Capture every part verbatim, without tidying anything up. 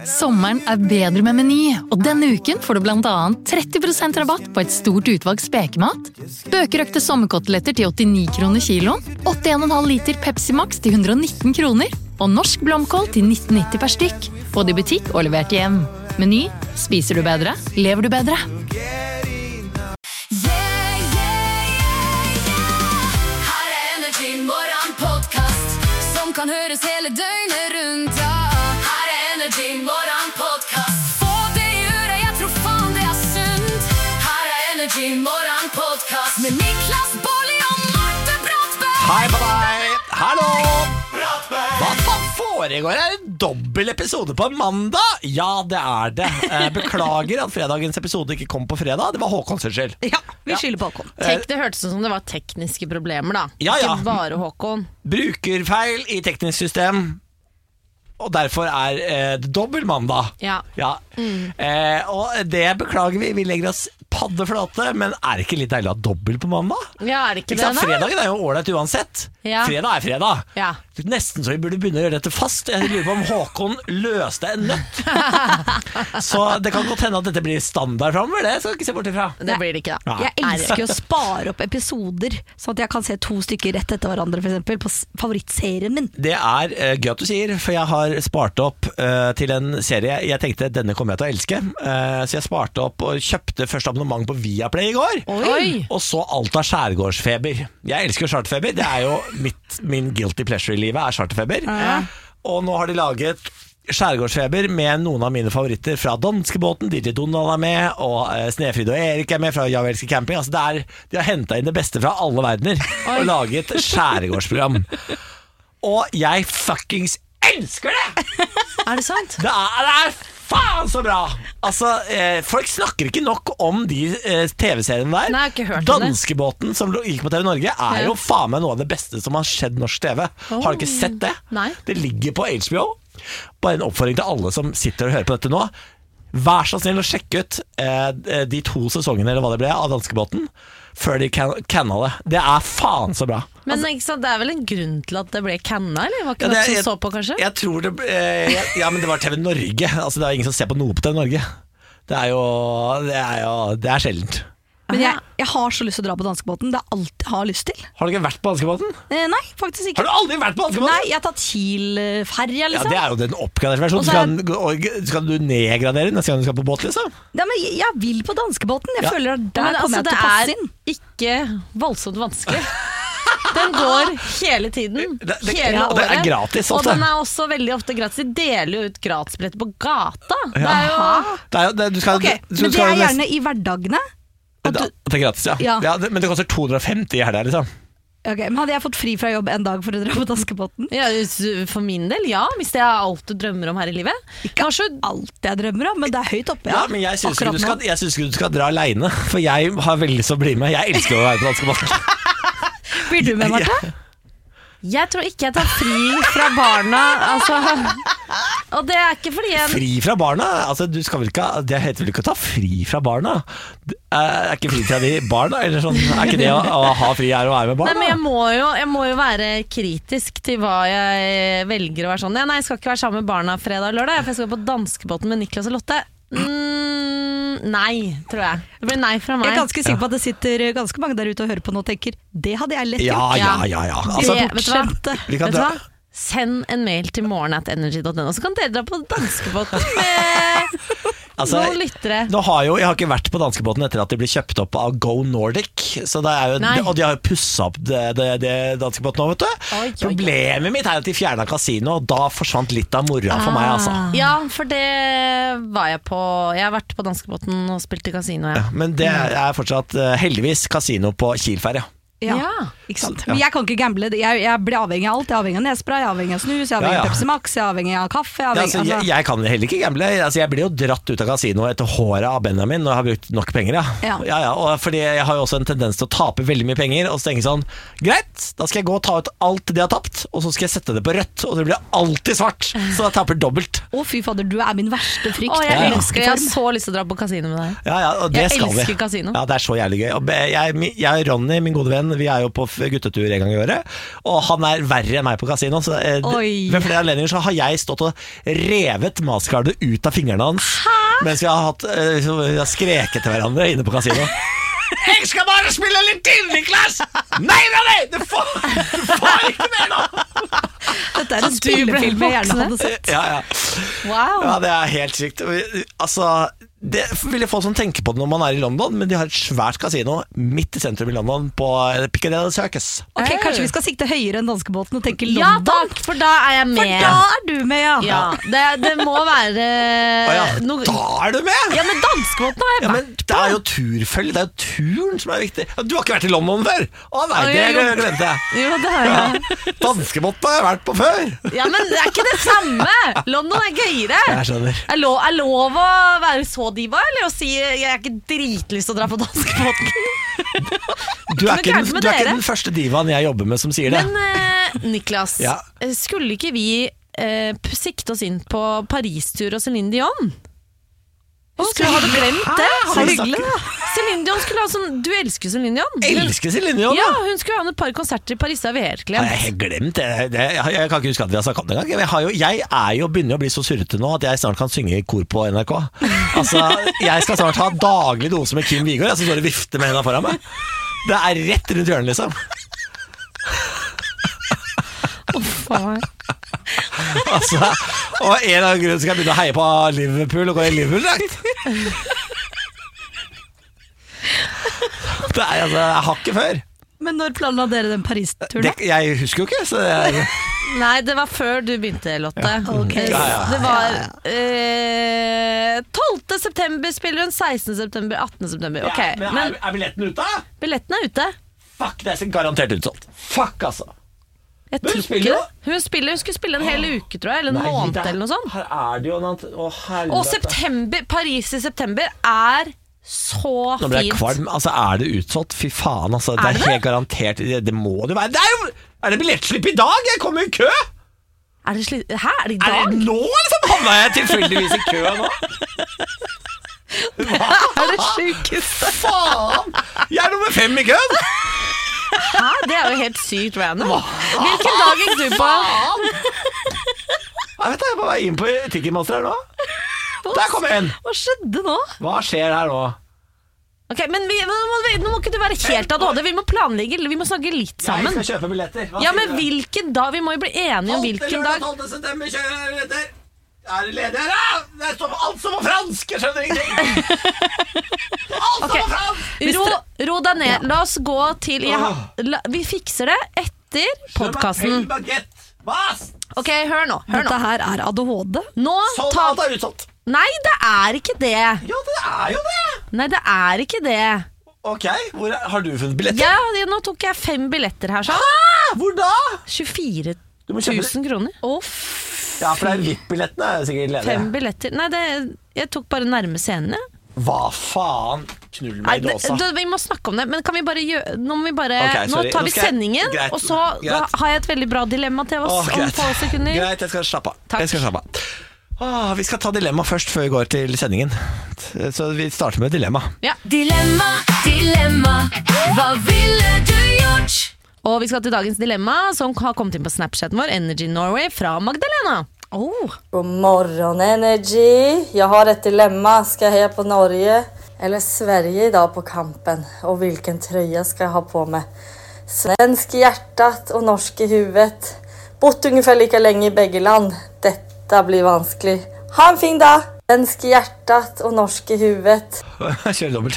Sommeren er bedre med Meny, og denne uken får du blant annet tretti prosent rabatt på et stort utvalg spekemat, bøkerøkte sommerkoteletter til åttini kroner kiloen, åttien komma fem liter Pepsi Max til hundre og nitten kroner, og norsk blomkål til nitten nitti per stykk, både i butikk og levert hjem. Meny, spiser du bedre, lever du bedre. Kan høres hele døgnet rundt, ja. Her er Energy Morgen Podcast. Få det i øret, jeg tror faen det er sunt. Her er Energy Morgen Podcast med Niklas Baarli og Marte Brattberg. Hei på deg, hallo. Hva faen foregår her? Dobbel episode på en mandag? Ja, det er det. Beklager at fredagens episode ikke kom på fredag. Det var Håkons skyld. Ja, vi skylder på Håkon. Tek, det hørtes ut som det var tekniske problemer da. Ja, ja. Ikke bare Håkon. Brukerfeil i teknisk system, og derfor er eh, det dobbel mandag. Ja, ja. Mm. eh, Og det beklager vi. Vi legger oss paddeflate. Men er det ikke litt deilig å ha dobbel på mandag? Ja, er det ikke, ikke det da? Fredagen er jo ålreit uansett. Ja. Fredag er fredag. Ja. Nesten så vi burde begynne å gjøre dette fast. Jeg lurer på om Håkon løste en nøtt. Så det kan godt hende at dette blir standard fremover. Det skal jeg ikke se bort ifra. Det blir det ikke da. Jeg elsker å spare opp episoder, sånn at jeg kan se to stykker rett etter hverandre, for eksempel, på favorittserien min. Det er uh, gøy at du sier, for jeg har spart opp uh, til en serie jeg tenkte denne kommer jeg til å elske. Uh, så jeg sparte opp og kjøpte først abonnement på Viaplay i går. Oi. Og så alt av skjærgårdsfeber. Jeg elsker charterfeber. Det er jo mitt, min guilty pleasure i livet er charterfeber. Ja. Og nå har de laget skjærgårdsfeber med noen av mine favoritter fra Danskebåten. D J Donald er med, og uh, Snefrid og Erik er med fra Ja, vi elsker camping. Altså det er, de har hentet inn det beste fra alle verdener og laget skjærgårdsprogram. Og jeg fuckings elsker det! Er det sant? Det er, det er faen så bra! Altså, eh, folk snakker ikke nok om de eh, tv-seriene der. Nei, jeg har ikke hørt om det. Danskebåten som gikk på T V Norge er jo faen meg noe av det beste som har skjedd norsk T V. Oh. Har du ikke sett det? Nei. Det ligger på H B O. Bare en oppfordring til alle som sitter og hører på dette nå. Vær så snill å sjekke ut eh, de to sesongene eller hva det ble av Danskebåten før de can- canna det. Det er faen så bra. Men ikke sant, det er vel en grunn til at det ble canna, eller? Var ikke Ja, noe det- som jeg- så på, kanskje? Jeg tror det eh, jeg, Ja, men det var T V Norge. Altså, det er ingen som ser på noe på T V Norge. Det er jo Det er, jo, det er sjeldent. Men jeg, jeg har så lyst til å dra på danskebåten. Det er alt jeg har lyst til. Har du ikke vært på Danskebåten? eh, Nei, faktisk ikke. Har du aldri vært på Danskebåten? Nei, jeg har tatt Kiel-ferja, Ja, liksom. det er jo den oppgraderte versjonen. Og så Skal, og- skal du nedgradere neste gang du skal på båt, liksom? Ja, men jeg, jeg vil på danskebåten. Jeg Ja. føler at der Men kommer altså, jeg til å passe inn. det er ikke voldsomt vanskelig. Den går hele tiden. Det- det- hele ja, og det er året. gratis Og ofte. den er også veldig ofte gratis. De deler jo ut gratisbilletter på gata. Det Ja. er jo Det er jo, det, du skal, Ok, du Men det skal er nesten- gjerne i hverdagene. det, det er gratis, ja. Ja. ja det, men det koster to hundre og femti i helga, liksom. Ok, men hadde jeg fått fri fra jobb en dag for å dra på danskebåten? ja, For min del, ja. Hvis det er alt du drømmer om her i livet. Ikke alt jeg drømmer om, men det er høyt oppe. Ja, men jeg syns ikke, Akkurat du skal- nå. jeg synes ikke du skal dra alene, for jeg har veldig lyst til å bli med. Jeg elsker å være på Danskebåten. Blir du med, Marte? Jeg tror ikke jeg tar fri fra barna. Altså, og det er ikke fordi jeg Fri fra barna? Altså, du skal vel ikke, det heter vel ikke å ta fri fra barna? Er ikke fritida di barna? Eller sånn, er ikke det å, å ha fri er å være med Nei, barna? men jeg må, jo, jeg må jo være kritisk til hva jeg velger å være sånn. Ja, nei, jeg skal ikke være sammen med barna fredag og lørdag, for jeg skal på danskebåten med Niklas og Lotte. Mm, nei, tror jeg. Det blir nei fra meg. Jeg er ganske sikker på at det sitter ganske mange der ute og hører på nå og tenker det hadde jeg lett Ja, gjort. ja, ja, ja. Altså, det, vet du hva? Skjønte. vi kan Vet du dra hva? Send en mail til morgen at energy dot no, så kan dere dra på danskebåten med altså, noen lyttere. nå har jo, jeg har ikke vært på danskebåten etter at de ble kjøpt opp av Go Nordic, så det er jo, Nei. og de har jo pusset opp det, det, det danskebåten nå, vet du. Oi, oi, oi. Problemet mitt er at de fjernet kasino, og da forsvant litt av moroa for meg, altså. Ja, for det var jeg på. Jeg har vært på danskebåten og spilt i kasino, ja. Men det er fortsatt eh, heldigvis kasino på Kiel-ferja. Ja, Ja. ikke sant? Ja. Men jeg kan ikke gamble. Jeg, jeg blir avhengig av alt. Jeg er avhengig av nesspray, jeg er avhengig av snus, jeg er avhengig Ja, av ja. Pepsi Max, jeg er avhengig av kaffe. Jeg er Ja, avhengig, altså, jeg, altså, jeg kan heller ikke gamble. Altså, jeg blir jo dratt ut av kasino etter håret av Benjamin når jeg har brukt nok penger. Ja. Ja. Ja, ja, og fordi jeg har jo også en tendens til å tape veldig mye penger, og så tenker jeg sånn, greit, da skal jeg gå og ta ut alt de har tapt, og så skal jeg sette det på rødt, og det blir alltid svart, så jeg taper dobbelt. å fy fader, du er min verste frykt. Å, jeg Ja, ja. elsker det. Jeg har så lyst til å dra på kasino med deg. Ja, ja, og det Jeg skal vi. elsker kasino. Ja, det er så jævlig gøy. Og be- jeg, jeg og Ronny, min gode venn, Vi er jo på guttetur en gang i året, og han er verre enn meg på kasino. Så eh, Oi. ved flere anledninger så har jeg stått og revet mastercardet ut av fingrene hans mens vi har, hatt, eh, så vi har skreket til hverandre inne på kasino. Jeg skal bare spille litt til, Niklas! Nei, nei, nei! Du får, du får ikke mer nå! Dette er en spillefilm jeg gjerne hadde sett. Ja, ja. Wow. Ja, det er helt sykt. Altså, det vil jeg få som tenker på det når man er i London, men de har et svært kasino midt i sentrum i London på Piccadilly Circus. Ok, Kanskje vi skal sikte høyere enn danskebåten og tenke Ja London? takk, for da er jeg med. For da er du med, ja. Ja, det, det må være Å ja, noe- da er du med! Ja, men danskebåten har jeg Ja, vært men det er jo turfølge, det er jo turen som er viktig. Du har ikke vært i London før? Å nei, det jo. glemte jeg. Jo, det har jeg. Danskebåten har jeg vært på før. Ja, men det er ikke det samme. London er gøyere. Jeg skjønner. Er lov, er lov å være så diva, eller å si jeg er ikke dritlyst til å dra på danskebåten? Du er, ikke gærent den, med du er ikke dere. den første divaen jeg jobber med som sier det. Men eh, Niklas, Ja. skulle ikke vi eh, p- sikte oss inn på Paris-tur og Céline Dion? Husker du, har du glemt det? Så Så hyggelig, hyggelig. Céline Dion skulle ha sånn. Du elsker Céline Dion? Jeg elsker Céline Dion. Ja, da. hun skulle ha et par konserter i Paris. Det har vi helt Har glemt. jeg helt glemt det? det jeg, jeg kan ikke huske at vi har snakket om det engang. Jeg, har jo, jeg er jo begynner å bli så surrete nå at jeg snart kan synge i kor på N R K. Altså, Jeg skal snart ha daglig dose med Kim Vigør, jeg som står og vifter med henne foran meg. Det er rett rundt hjørnet, liksom. Faen. Altså, og en av grunnene skal jeg begynne å heie på Liverpool og gå i Liverpool-drakt. Det er altså, jeg har ikke før. Men når planla dere den Paris-turen? Det, jeg husker jo ikke, så det er, Nei, det var før du begynte, Lotte. Ok. Eh, Ja, ja. Det var eh, tolvte september spiller hun, sekstende september, attende september. Ok, ja, men, men er, er billetten ute? billetten er ute. Fuck, det er garantert utsolgt. Fuck, altså. Jeg Men hun tror spiller ikke jo. det. Hun, spiller, hun skulle spille en hel uke, tror jeg, eller en Nei, måned det er- eller noe sånt. Her er det jo noe annet. Å, helvete. Og september, Paris i september er så Nå ble jeg fint. kvalm. Altså, er det utsolgt? Fy faen, altså. Det Er er, det det? helt garantert. Det, det må det være. Det er jo Er det billettslipp i dag? Jeg kommer i kø! Er det sli- Hæ, er det i Er dag? det nå, liksom? Havna jeg tilfeldigvis i kø nå? Er det sjukeste? Faen! Jeg er nummer fem i køen! Hæ, det er jo helt sykt random. Hvilken dag gikk du på? Jeg vet da, jeg er på vei inn på Ticketmaster her nå. Der kom jeg inn. Hva skjedde nå? Hva skjer her nå? Ok, men vi, nå, må, vi- nå må ikke du være helt A D H D. Vi må planlegge, vi må snakke litt Jeg sammen. skal kjøpe billetter. Hva Ja, sier men du? hvilken dag? Vi må jo bli enige om hvilken dag. tolvte september kjører jeg billetter. Er det ledig her, da? Det står på alt som på fransk. Jeg skjønner ingenting. Alt Ok, som på fransk. ro, ro deg ned. La oss gå til jeg har, la, Vi fikser det etter podkasten. Ok, hør nå. Hør Dette nå. her er A D H D. Nå Sånn, ta alt er utsolgt. Nei, det er ikke det. Ja, det er jo det. Nei, det er ikke det. Ok, hvor er, har du funnet billetter? Ja, det- nå tok jeg fem billetter her, sånn. Hvor da? tjuefire Du må kjøpe tusen kroner. Ja, for det er V I P-billettene er sikkert ledige. Fem billetter. Nei, det, jeg tok bare nærme scenen, jeg. Hva faen? Knull Nei, meg i det, dåsa. det, vi må snakke om det, men kan vi bare gjøre Nå, må vi bare, Ok, nå sorry. tar Nå vi skal jeg- sendingen, greit, og så da greit. har jeg et veldig bra dilemma til oss Åh, om greit. få sekunder. Greit, jeg skal slappe av. Takk. Jeg skal slappe av. Åh, vi skal ta dilemma først før vi går til sendingen. Så vi starter med dilemma. Ja. Dilemma, dilemma, hva ville du gjort? Og vi skal til dagens dilemma, som har kommet inn på Snapchaten vår, Energy Norway, fra Magdalena. Oh. God morgon Energy. Jag har ett dilemma. Ska jag heja på Norge eller Sverige idag på kampen? Och vilken tröja ska jag ha på mig? Svensk i hjärtat och norsk i huvudet. Bott ungefär lika länge i bägge land. Detta blir vanskligt. Ha en fin dag! Svensk i hjärtat och norsk i huvudet. Kjør dobbelt.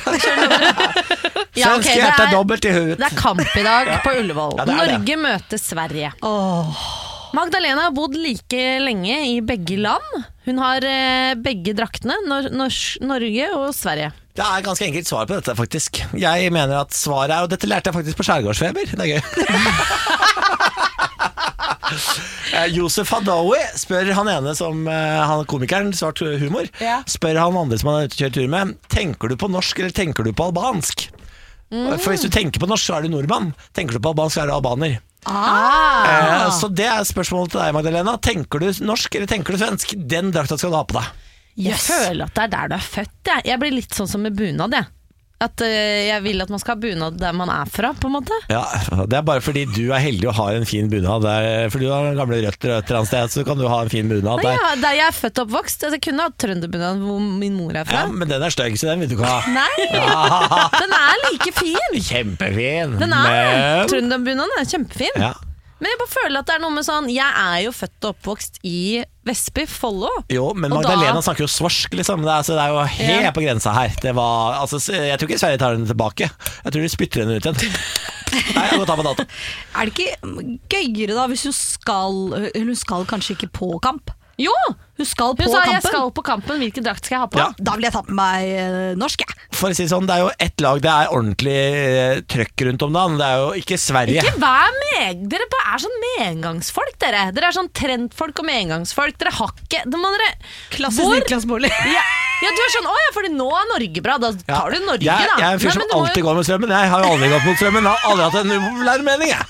Ja, ok, Svenske det hjerte er- dobbelt i huet. Det er kamp i dag på Ullevål. Ja, det er det. Norge møter Sverige. Magdalena har bodd like lenge i begge land. Hun har eh, begge draktene, Nor Nors Norge og Sverige. Det er et ganske enkelt svar på dette, faktisk. Jeg mener at svaret er, og dette lærte jeg faktisk på Skjærgårdsfeber. Det er gøy. Eh, Josef Hadaoui spør han ene som eh, han komikeren, svart humor, Ja. spør han andre som han har kjørt tur med, tenker du på norsk eller tenker du på albansk? For hvis du tenker på norsk, så er du nordmann. Tenker du på albansk, så er du albaner. Eh, så det er spørsmålet til deg, Magdalena. Tenker du norsk eller tenker du svensk? Den drakta skal du ha på deg. Jeg føler at det er der du er født. Jeg, jeg blir litt sånn som med bunad, jeg. At uh, jeg vil at man skal ha bunad der man er fra, på en måte. Ja, det er bare fordi du er heldig og har en fin bunad. Der, fordi du har gamle røtter et eller annet sted, så kan du ha en fin bunad der. Ja, der jeg er født og oppvokst. Jeg kunne ha trønderbunad hvor min mor er fra. Ja, men den er stygg, så den vil du ikke ha. Nei, den er like fin. Kjempefin. Den er men... Trønderbunaden er kjempefin. Ja. Men jeg bare føler at det er noe med sånn, jeg er jo født og oppvokst i Vestby, Follo. Jo, men Og Magdalena da- snakker jo svorsk, liksom. Det er, så det er jo helt Ja. på grensa her. Det var, altså, jeg tror ikke Sverige tar den tilbake. Jeg tror de spytter den ut igjen. Nei, jeg må ta på dato. Er det ikke gøyere da hvis hun skal Hun skal kanskje ikke på kamp? Jo! Hun skal på Hun sa kampen. jeg skal på kampen, hvilken drakt skal jeg ha på? Ja. Da vil jeg ta på meg eh, norsk, jeg. For å si det sånn, det er jo ett lag det er ordentlig eh, trøkk rundt om dagen. Det er jo ikke Sverige. Ikke vær med, dere bare er sånn medgangsfolk, dere. Dere er sånn trendfolk og medgangsfolk. Dere har ikke det må dere, Klassisk Hvor- Niklas Baarli. Ja, ja, du er sånn, åja, fordi nå er Norge bra. Da Ja. tar du Norge, jeg, da. jeg er en fyr Nei, som men du må alltid jo- går med strømmen. Jeg har jo aldri gått mot strømmen. Jeg har aldri hatt en upopulær mening, jeg.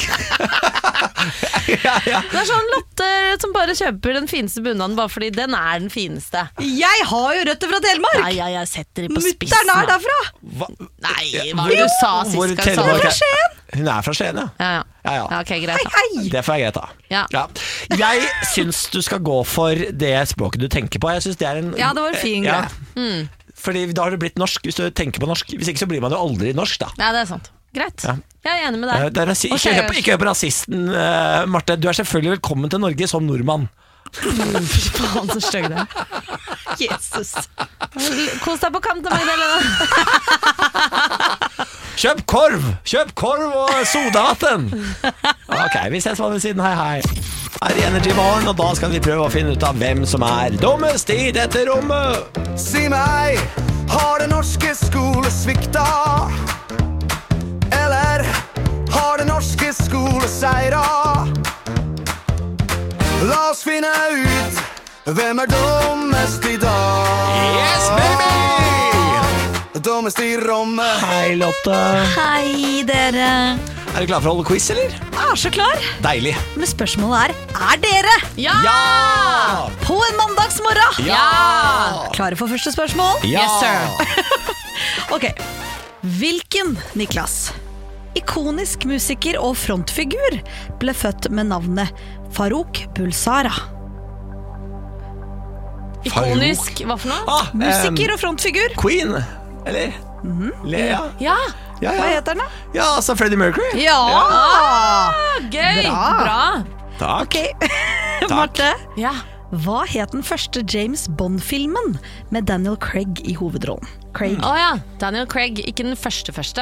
ja, ja. Det er sånn Lotte som bare kjøper den fineste bunaden bare fordi den er den fineste. Jeg har jo røtter fra Telemark! Nei, ja, jeg setter de på spissen. Mutter'n er da. derfra! Hva? Nei, hva Hvor- var det du sa sist hvor gang? Telemark Sa er- du fra Skien? Hun er fra Skien, ja. Ja, ja. Ja, ja. Ja, ok, greit Hei, da. hei! Det får jeg greit, da. Ja. Jeg syns du skal gå for det språket du tenker på. Jeg synes det er en Ja, det var en fin Ja. greie. Fordi da har det blitt norsk, hvis du tenker på norsk. Hvis ikke så blir man jo aldri norsk, da. Ja, det er sant. Greit. Ja. Jeg er enig med Eh, deg. det er rasi- Ok, ikke, hør på, ikke hør på rasisten, eh, Marte. Du er selvfølgelig velkommen til Norge som nordmann. Faen, så stygg det er. Jesus. Kos deg på kamp til Magdalena. Kjøp korv! Kjøp korv og sodavann! Ok, vi ses på den siden. Hei, hei. Her i Energy Morgen, og da skal vi prøve å finne ut av hvem som er dummest i dette rommet. Si meg, har det norske skole svikta? Eller har det norske skole seira? La oss finne ut hvem er dummest i dag. Yes, baby! Dummest i rommet. Hei, Lotte. Hei, dere. Er du klar for å holde quiz, eller? Jeg er så klar. Deilig. Men spørsmålet er, er dere Ja! Ja! på en mandagsmorgen? Ja! Klare for første spørsmål? Ja! Yes, sir. Ok. Hvilken, Niklas, ikonisk musiker og frontfigur ble født med navnet Farouk Bulsara? Ikonisk, hva for noe? Ah, Musiker em, og frontfigur. Queen, eller? Le, ja. Ja, Ja, Hva ja. heter den da? ja, altså Freddie Mercury. Ja! gøy! Bra. Bra. Takk. Ok, Marte. Ja. Hva het den første James Bond-filmen med Daniel Craig i hovedrollen? Craig. Å ja, Daniel Craig, ikke den første første.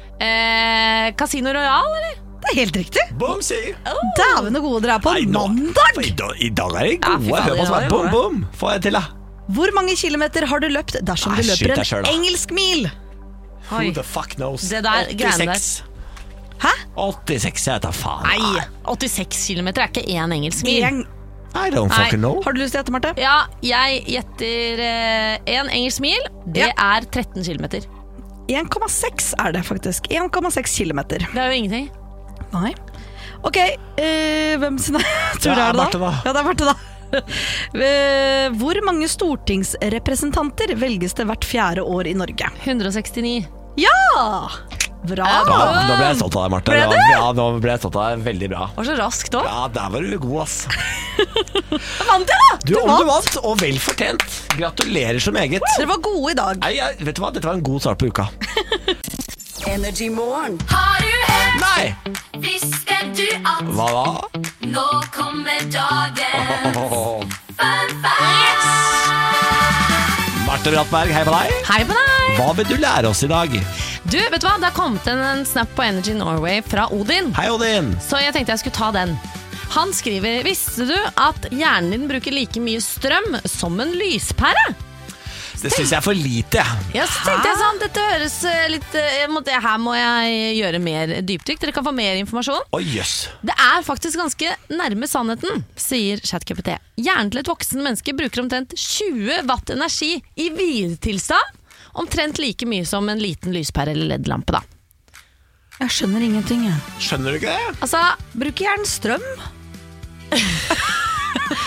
Eh, Casino Royale, eller? Det er helt riktig. Boom, si. Dæven og gode dere er på Nei, nå- mandag! I dag, I dag er det Ja, fy gode. faen, Hør på ja, sånn. det Boom, var det. boom. Få jeg til, da. Hvor mange kilometer har du løpt dersom Nei, du skyt løper deg selv, da. en engelsk mil? Oi. Who the fuck knows? Det der greiene der. åttiseks. Hæ? åttiseks, jeg vet da faen. Nei, åttiseks kilometer er ikke én engelsk mil. En, I don't Nei. fucking know. har du lyst til å gjette, Marte? Ja, jeg gjetter én engelsk mil. Det Ja. er tretten kilometer. en komma seks er det faktisk. en komma seks kilometer. Det er jo ingenting. Nei. Ok, eh, hvem sin tur Ja, er det da? Marte, da. Ja, det er Marte da. Eh, Hvor mange stortingsrepresentanter velges det hvert fjerde år i Norge? hundre og sekstini. Ja! Bra! Da, nå ble jeg stolt av deg, Marte. Ble Det du? var- Ja, nå ble jeg stolt av deg. Veldig bra. Var så raskt òg. Ja, der var du god, ass. Vant jeg da! Du, om du vant, og vel fortjent. Gratulerer så meget. Dere var gode i dag. Nei, jeg, vet du hva? Dette var en god start på uka. Energy Morgen. Har du hørt? Nei! Visste du at Hva da? nå kommer dagen? Fun facts. Marte Brattberg, hei på deg. Hei på deg! Hva vil du lære oss i dag? Du, vet du hva? Det har kommet en, en snap på Energy Norway fra Odin. Hei, Odin. Så jeg tenkte jeg skulle ta den. Han skriver, visste du at hjernen din bruker like mye strøm som en lyspære? Det syns jeg er for lite. Ja, så tenkte jeg sånn, dette høres eh, litt eh, jeg måtte, Her må jeg gjøre mer dypdykk. Dere kan få mer informasjon. Oi, jøss. Det er faktisk ganske nærme sannheten, sier ChatGPT. Hjernen til et voksen menneske bruker omtrent tjue watt energi i hviletilstand. Omtrent like mye som en liten lyspære eller L E D-lampe, da. Jeg skjønner ingenting, jeg. Skjønner du ikke det? Altså, Bruker hjernen strøm?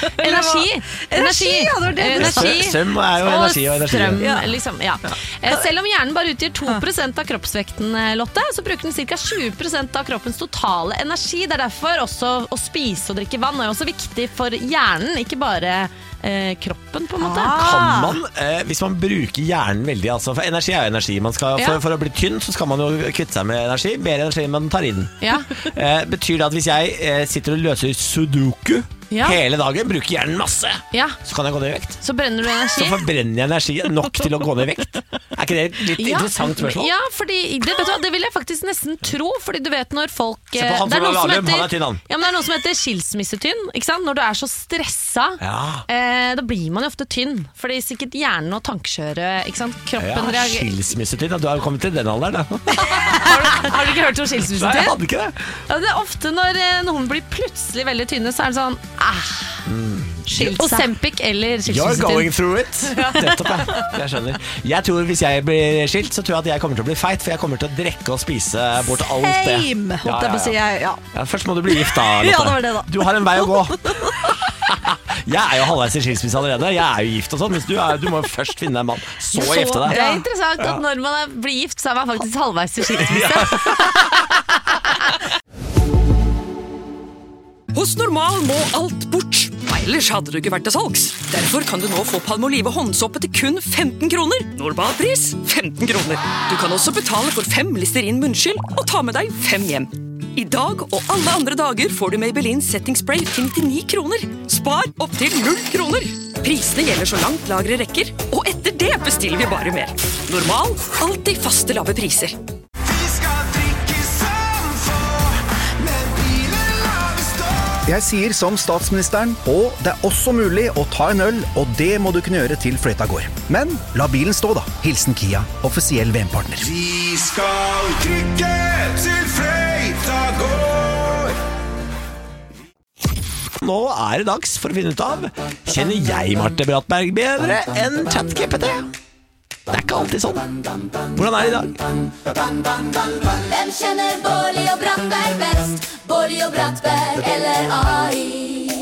Energi. Energi, ja, det var det du energi. Strøm er jo energi og energi. strøm, Ja. liksom, ja. Eh, Selv om hjernen bare utgjør to prosent av kroppsvekten, eh, Lotte, så bruker den ca. tjue prosent av kroppens totale energi. Det er derfor også å spise og drikke vann er også viktig for hjernen, ikke bare eh, kroppen, på en måte. Kan man, eh, hvis man bruker hjernen veldig, altså, for energi er jo energi. Man skal, Ja. for, for å bli tynn så skal man jo kvitte seg med energi, mer energi enn man tar inn. Ja. Eh, betyr det at hvis jeg eh, sitter og løser sudoku Ja. hele dagen, bruker hjernen masse, Ja, så kan jeg gå ned i vekt? så brenner du Så energi. forbrenner jeg energi nok til å gå ned i vekt? Er ikke det et litt Ja. interessant spørsmål? Ja, fordi det, vet du hva, det vil jeg faktisk nesten tro. Fordi du vet når folk Se på han det er som noe er som Lahlum, han er heter- tynn, han. Ja, men det er noe som heter skilsmissetynn. Ikke sant? Når du er så stressa, Ja. eh, da blir man jo ofte tynn. Fordi sikkert hjernen og tankekjøret, ikke sant? Kroppen Ja, reagerer. skilsmissetid. Du har jo kommet til den alderen, da. Har du, har du ikke hørt om Nei, jeg skilsmissetynn? hadde ikke det. Ja, det er ofte når eh, noen blir plutselig veldig tynne, så er det sånn ah, Skilt seg. Ozempic eller You're going skilsmissetynn. through it. Nettopp, ja. Jeg skjønner. Jeg tror hvis jeg blir skilt, så tror jeg at jeg kommer til å bli feit, for jeg kommer til å drikke og spise bort alt det. Same, Ja, holdt jeg på å si. ja, ja. Jeg, ja. Ja, først må du bli gift, da. Lotte. Ja, det var det da. Du har en vei å gå. Jeg er jo halvveis i skilsmisse allerede. Jeg er jo gift og sånn, mens du, er, du må jo først finne deg en mann. Så gifte Det deg. er interessant at når man er, blir gift, så er man faktisk halvveis i skilsmisse. Hos Normal må alt bort. Ellers hadde du ikke vært til salgs. Derfor kan du nå få Palmolive håndsåpe til kun femten kroner. Normalpris femten kroner. Du kan også betale for fem Listerin munnskyld og ta med deg fem hjem. I dag og alle andre dager får du Maybelline Setting Spray til nittini kroner. Spar opp til null kroner. Prisene gjelder så langt lagre rekker, og etter det bestiller vi bare mer. Normal, alltid faste lave priser. Vi skal drikke som få, men bilen lar vi stå. Jeg sier som statsministeren, og det er også mulig å ta en øl, og det må du kunne gjøre til fløyta går. Men la bilen stå da. Hilsen Kia, offisiell V M-partner. Vi skal drikke til fløyta går. Nå er det dags for å finne ut av: kjenner jeg Marte Brattberg bedre enn ChatGPT? Det er ikke alltid sånn. Hvordan er det i dag? Hvem kjenner Bårli og Brattberg best? Bårli og Brattberg eller A I?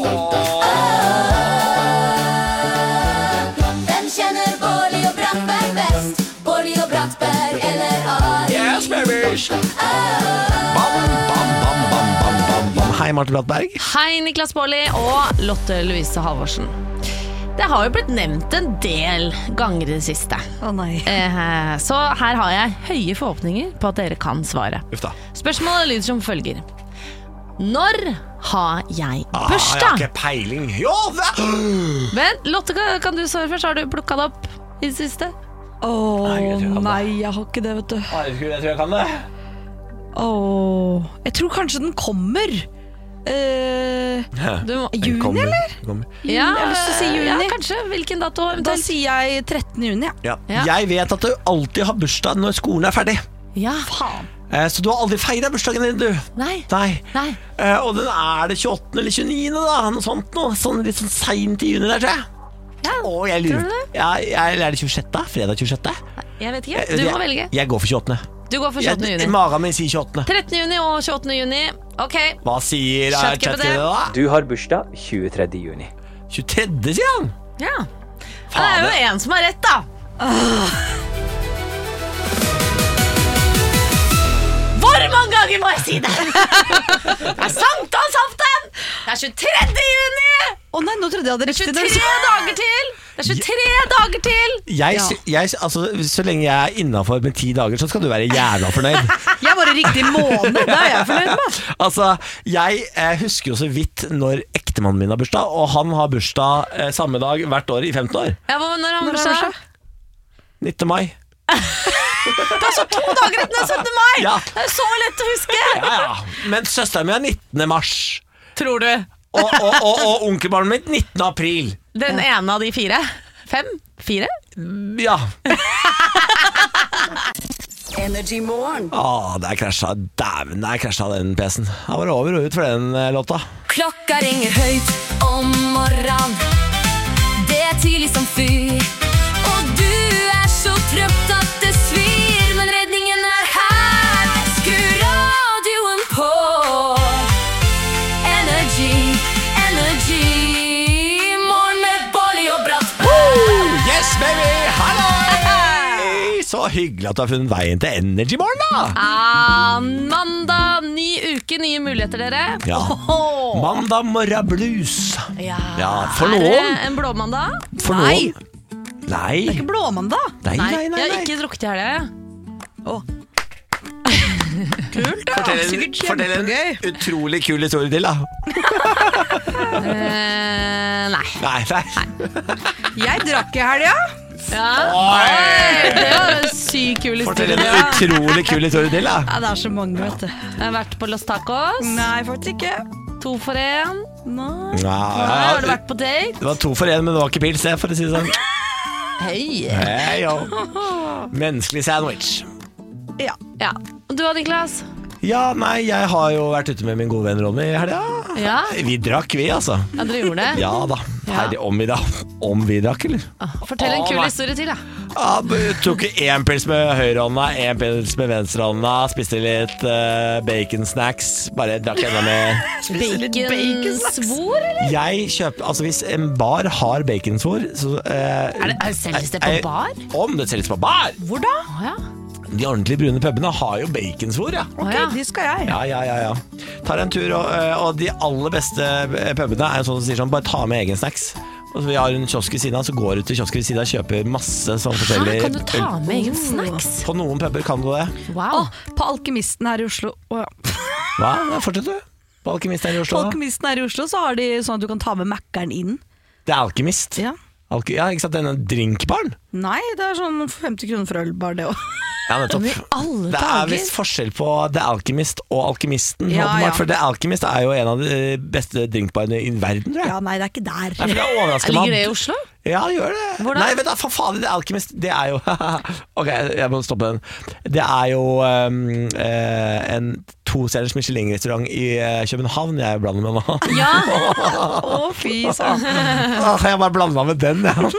Hvem kjenner Bårli og Brattberg best? Bårli og Brattberg eller A I? Yes, baby! Bam, bam, bam, bam, bam, bam, bam. Hei, Marte Brattberg. Hei, Niklas Baarli og Lotte Louise Halvorsen. Det har jo blitt nevnt en del ganger i det siste. Å nei. Eh, så her har jeg høye forhåpninger på at dere kan svare. Uff da. Spørsmålet lyder som følger. Når har jeg Ah, jeg har bursdag? ikke peiling. Jo, det Vent, Lotte, kan, kan du svare først? Har du plukket det opp i det siste? Åh, Nei, jeg tror jeg kan det. nei, jeg har ikke det, vet du. Jeg tror jeg kan det. Åh, jeg tror kanskje den kommer. Eh, Du må, Den Juni, kommer, eller? den kommer. ja, jeg har lyst til å si juni. Ja, kanskje. Hvilken dato? Da eventuelt? sier jeg trettende juni, ja. Ja. Ja. Jeg vet at du alltid har bursdag når skolen er ferdig. Ja. Eh, Så du har aldri feiret bursdagen din, du. Nei. Nei. Nei. Eh, Og den er det tjueåttende eller tjueniende da. Noe sånt noe. Sånn litt sånn sent i juni der, tror jeg. Ja, Å, jeg lurer. tror du det? Ja, jeg, eller er det tjuesjette? Fredag tjuesjette? Jeg vet ikke. Jeg- Du jeg- må velge. Jeg går for tjueåttende. Du går for tjueåttende Jeg- juni. Magen min sier tjueåttende. trettende juni og tjueåttende juni. Ok. Hva sier eh, ChatGPT? ChatGPT da? Du har bursdag tjuetredje juni. tjuetredje, sier han. Ja. Det er jo en som har rett, da. Hvor mange ganger må jeg si det? Det er sankthansaften! Det er tjuetredje juni! Å nei, nå trodde jeg hadde Det er riktig. tjuetre dager til! Det er tjuetre dager til! Jeg, Ja. sy- jeg, altså, så lenge jeg er innenfor med ti dager, så skal du være jævla fornøyd. Jeg var i riktig måned, det er jeg fornøyd med. Altså, jeg eh, husker jo så vidt når ektemannen min har bursdag, og han har bursdag eh, samme dag hvert år i femten år. Ja, hva- Når har han Når har han bursdag? nittende mai. Det er så to dager etter syttende mai! Ja. Det er så lett å huske! Ja, ja. Men søsteren min er nittende mars. Tror du? Og, og, og, og onkelbarnet mitt nittende april. Den ene av de fire? Fem? Fire? Ja. Energy Morgen. Å, der krasja. Dæven, der krasja den P C-en. Det var over og ut for den eh, låta. Klokka ringer høyt om morgenen. Det er tidlig som fy. Og du er så trøtt at det svir. Men redningen er her. Skru radioen på. Energy, energy. hyggelig at du har funnet veien til Energy Morgen, da. Ah, mandag, ny uke, nye muligheter, dere. Ja. Mandag morgen blues. Ja, Ja, for Er noen. det en blåmandag? For Nei. noen. Nei. Det er ikke blåmandag. Nei, nei, nei, Jeg nei. har ikke drukket i helga. jeg. Kult, da. Fortell en, Sikkert fortell en kjempegøy. utrolig kul historie til, da. Eh, nei. Nei, nei. Jeg drakk i helga. Ja. Oi, det var en sykt kul Fortell historie. en utrolig kul historie til, da. Ja, det er så mange, vet du. Jeg har vært på Los Tacos. Nei, faktisk ikke. To for én. Nei. Ja, Har du ja, vært på date? det var to for en, men det var ikke pils, det, for å si det sånn. Hei. Hei, jo. Menneskelig sandwich. Ja. Ja. Og du, Niklas? Ja, nei, jeg har jo vært ute med min gode venn Ronny i helga. Ja. Vi drakk, vi, altså. Ja, dere gjorde det? Ja da. Herre, om vi da Om vi drakk, eller? Fortell en Å, kul nei. historie til, da. Ja, b- tok én pils med høyrehånda, én pils med venstrehånda. Spiste litt uh, baconsnacks. Bare drakk enda mer. Baconsvor, eller? Jeg kjøper Altså, hvis en bar har baconsvor, så uh, Er det, er, selges det på jeg- bar? Om det selges på bar! Hvor da? Å, ja. De ordentlig brune pubene har jo baconsvor, ja. Å, ja. De skal jeg. Ja, ja, ja, ja. Tar en tur, og, og de aller beste pubene er jo sånn som sier sånn, bare ta med egen snacks. Og så vi har en kiosk ved siden av, så går du til kiosken ved siden av og kjøper masse sånn Hæ, forskjellig kan du ta med egen snacks? På noen puber kan du det. Wow. Å, på Alkymisten her i Oslo. Å, ja. Hva? Ja, fortsett du. På Alkymist her i På Oslo. Alkymisten her i Oslo så har de sånn at du kan ta med Mac-eren inn. Det er Alkymist. Ja. Alky ja, ikke sant, denne drinkbaren. Nei, det er sånn femti kroner for øl, bare det òg. Ja, nettopp. Men i alle Det er dager. visst forskjell på The Alchemist og Alkymisten. Ja, åpenbart, ja. For The Alchemist er jo en av de beste drinkbarene i verden, tror jeg. Ja, nei, det er ikke der. Nei, for det overrasker meg. Ligger det i Oslo? Ja, det gjør det. Hvor da? Nei, vet du, for faen, The Alchemist, det er jo Ok, jeg må stoppe den. Det er jo um, eh, en tostjerners Michelin-restaurant i eh, København jeg blander med nå. Ja. Å, fy søren. Åh, jeg bare blanda med den, jeg.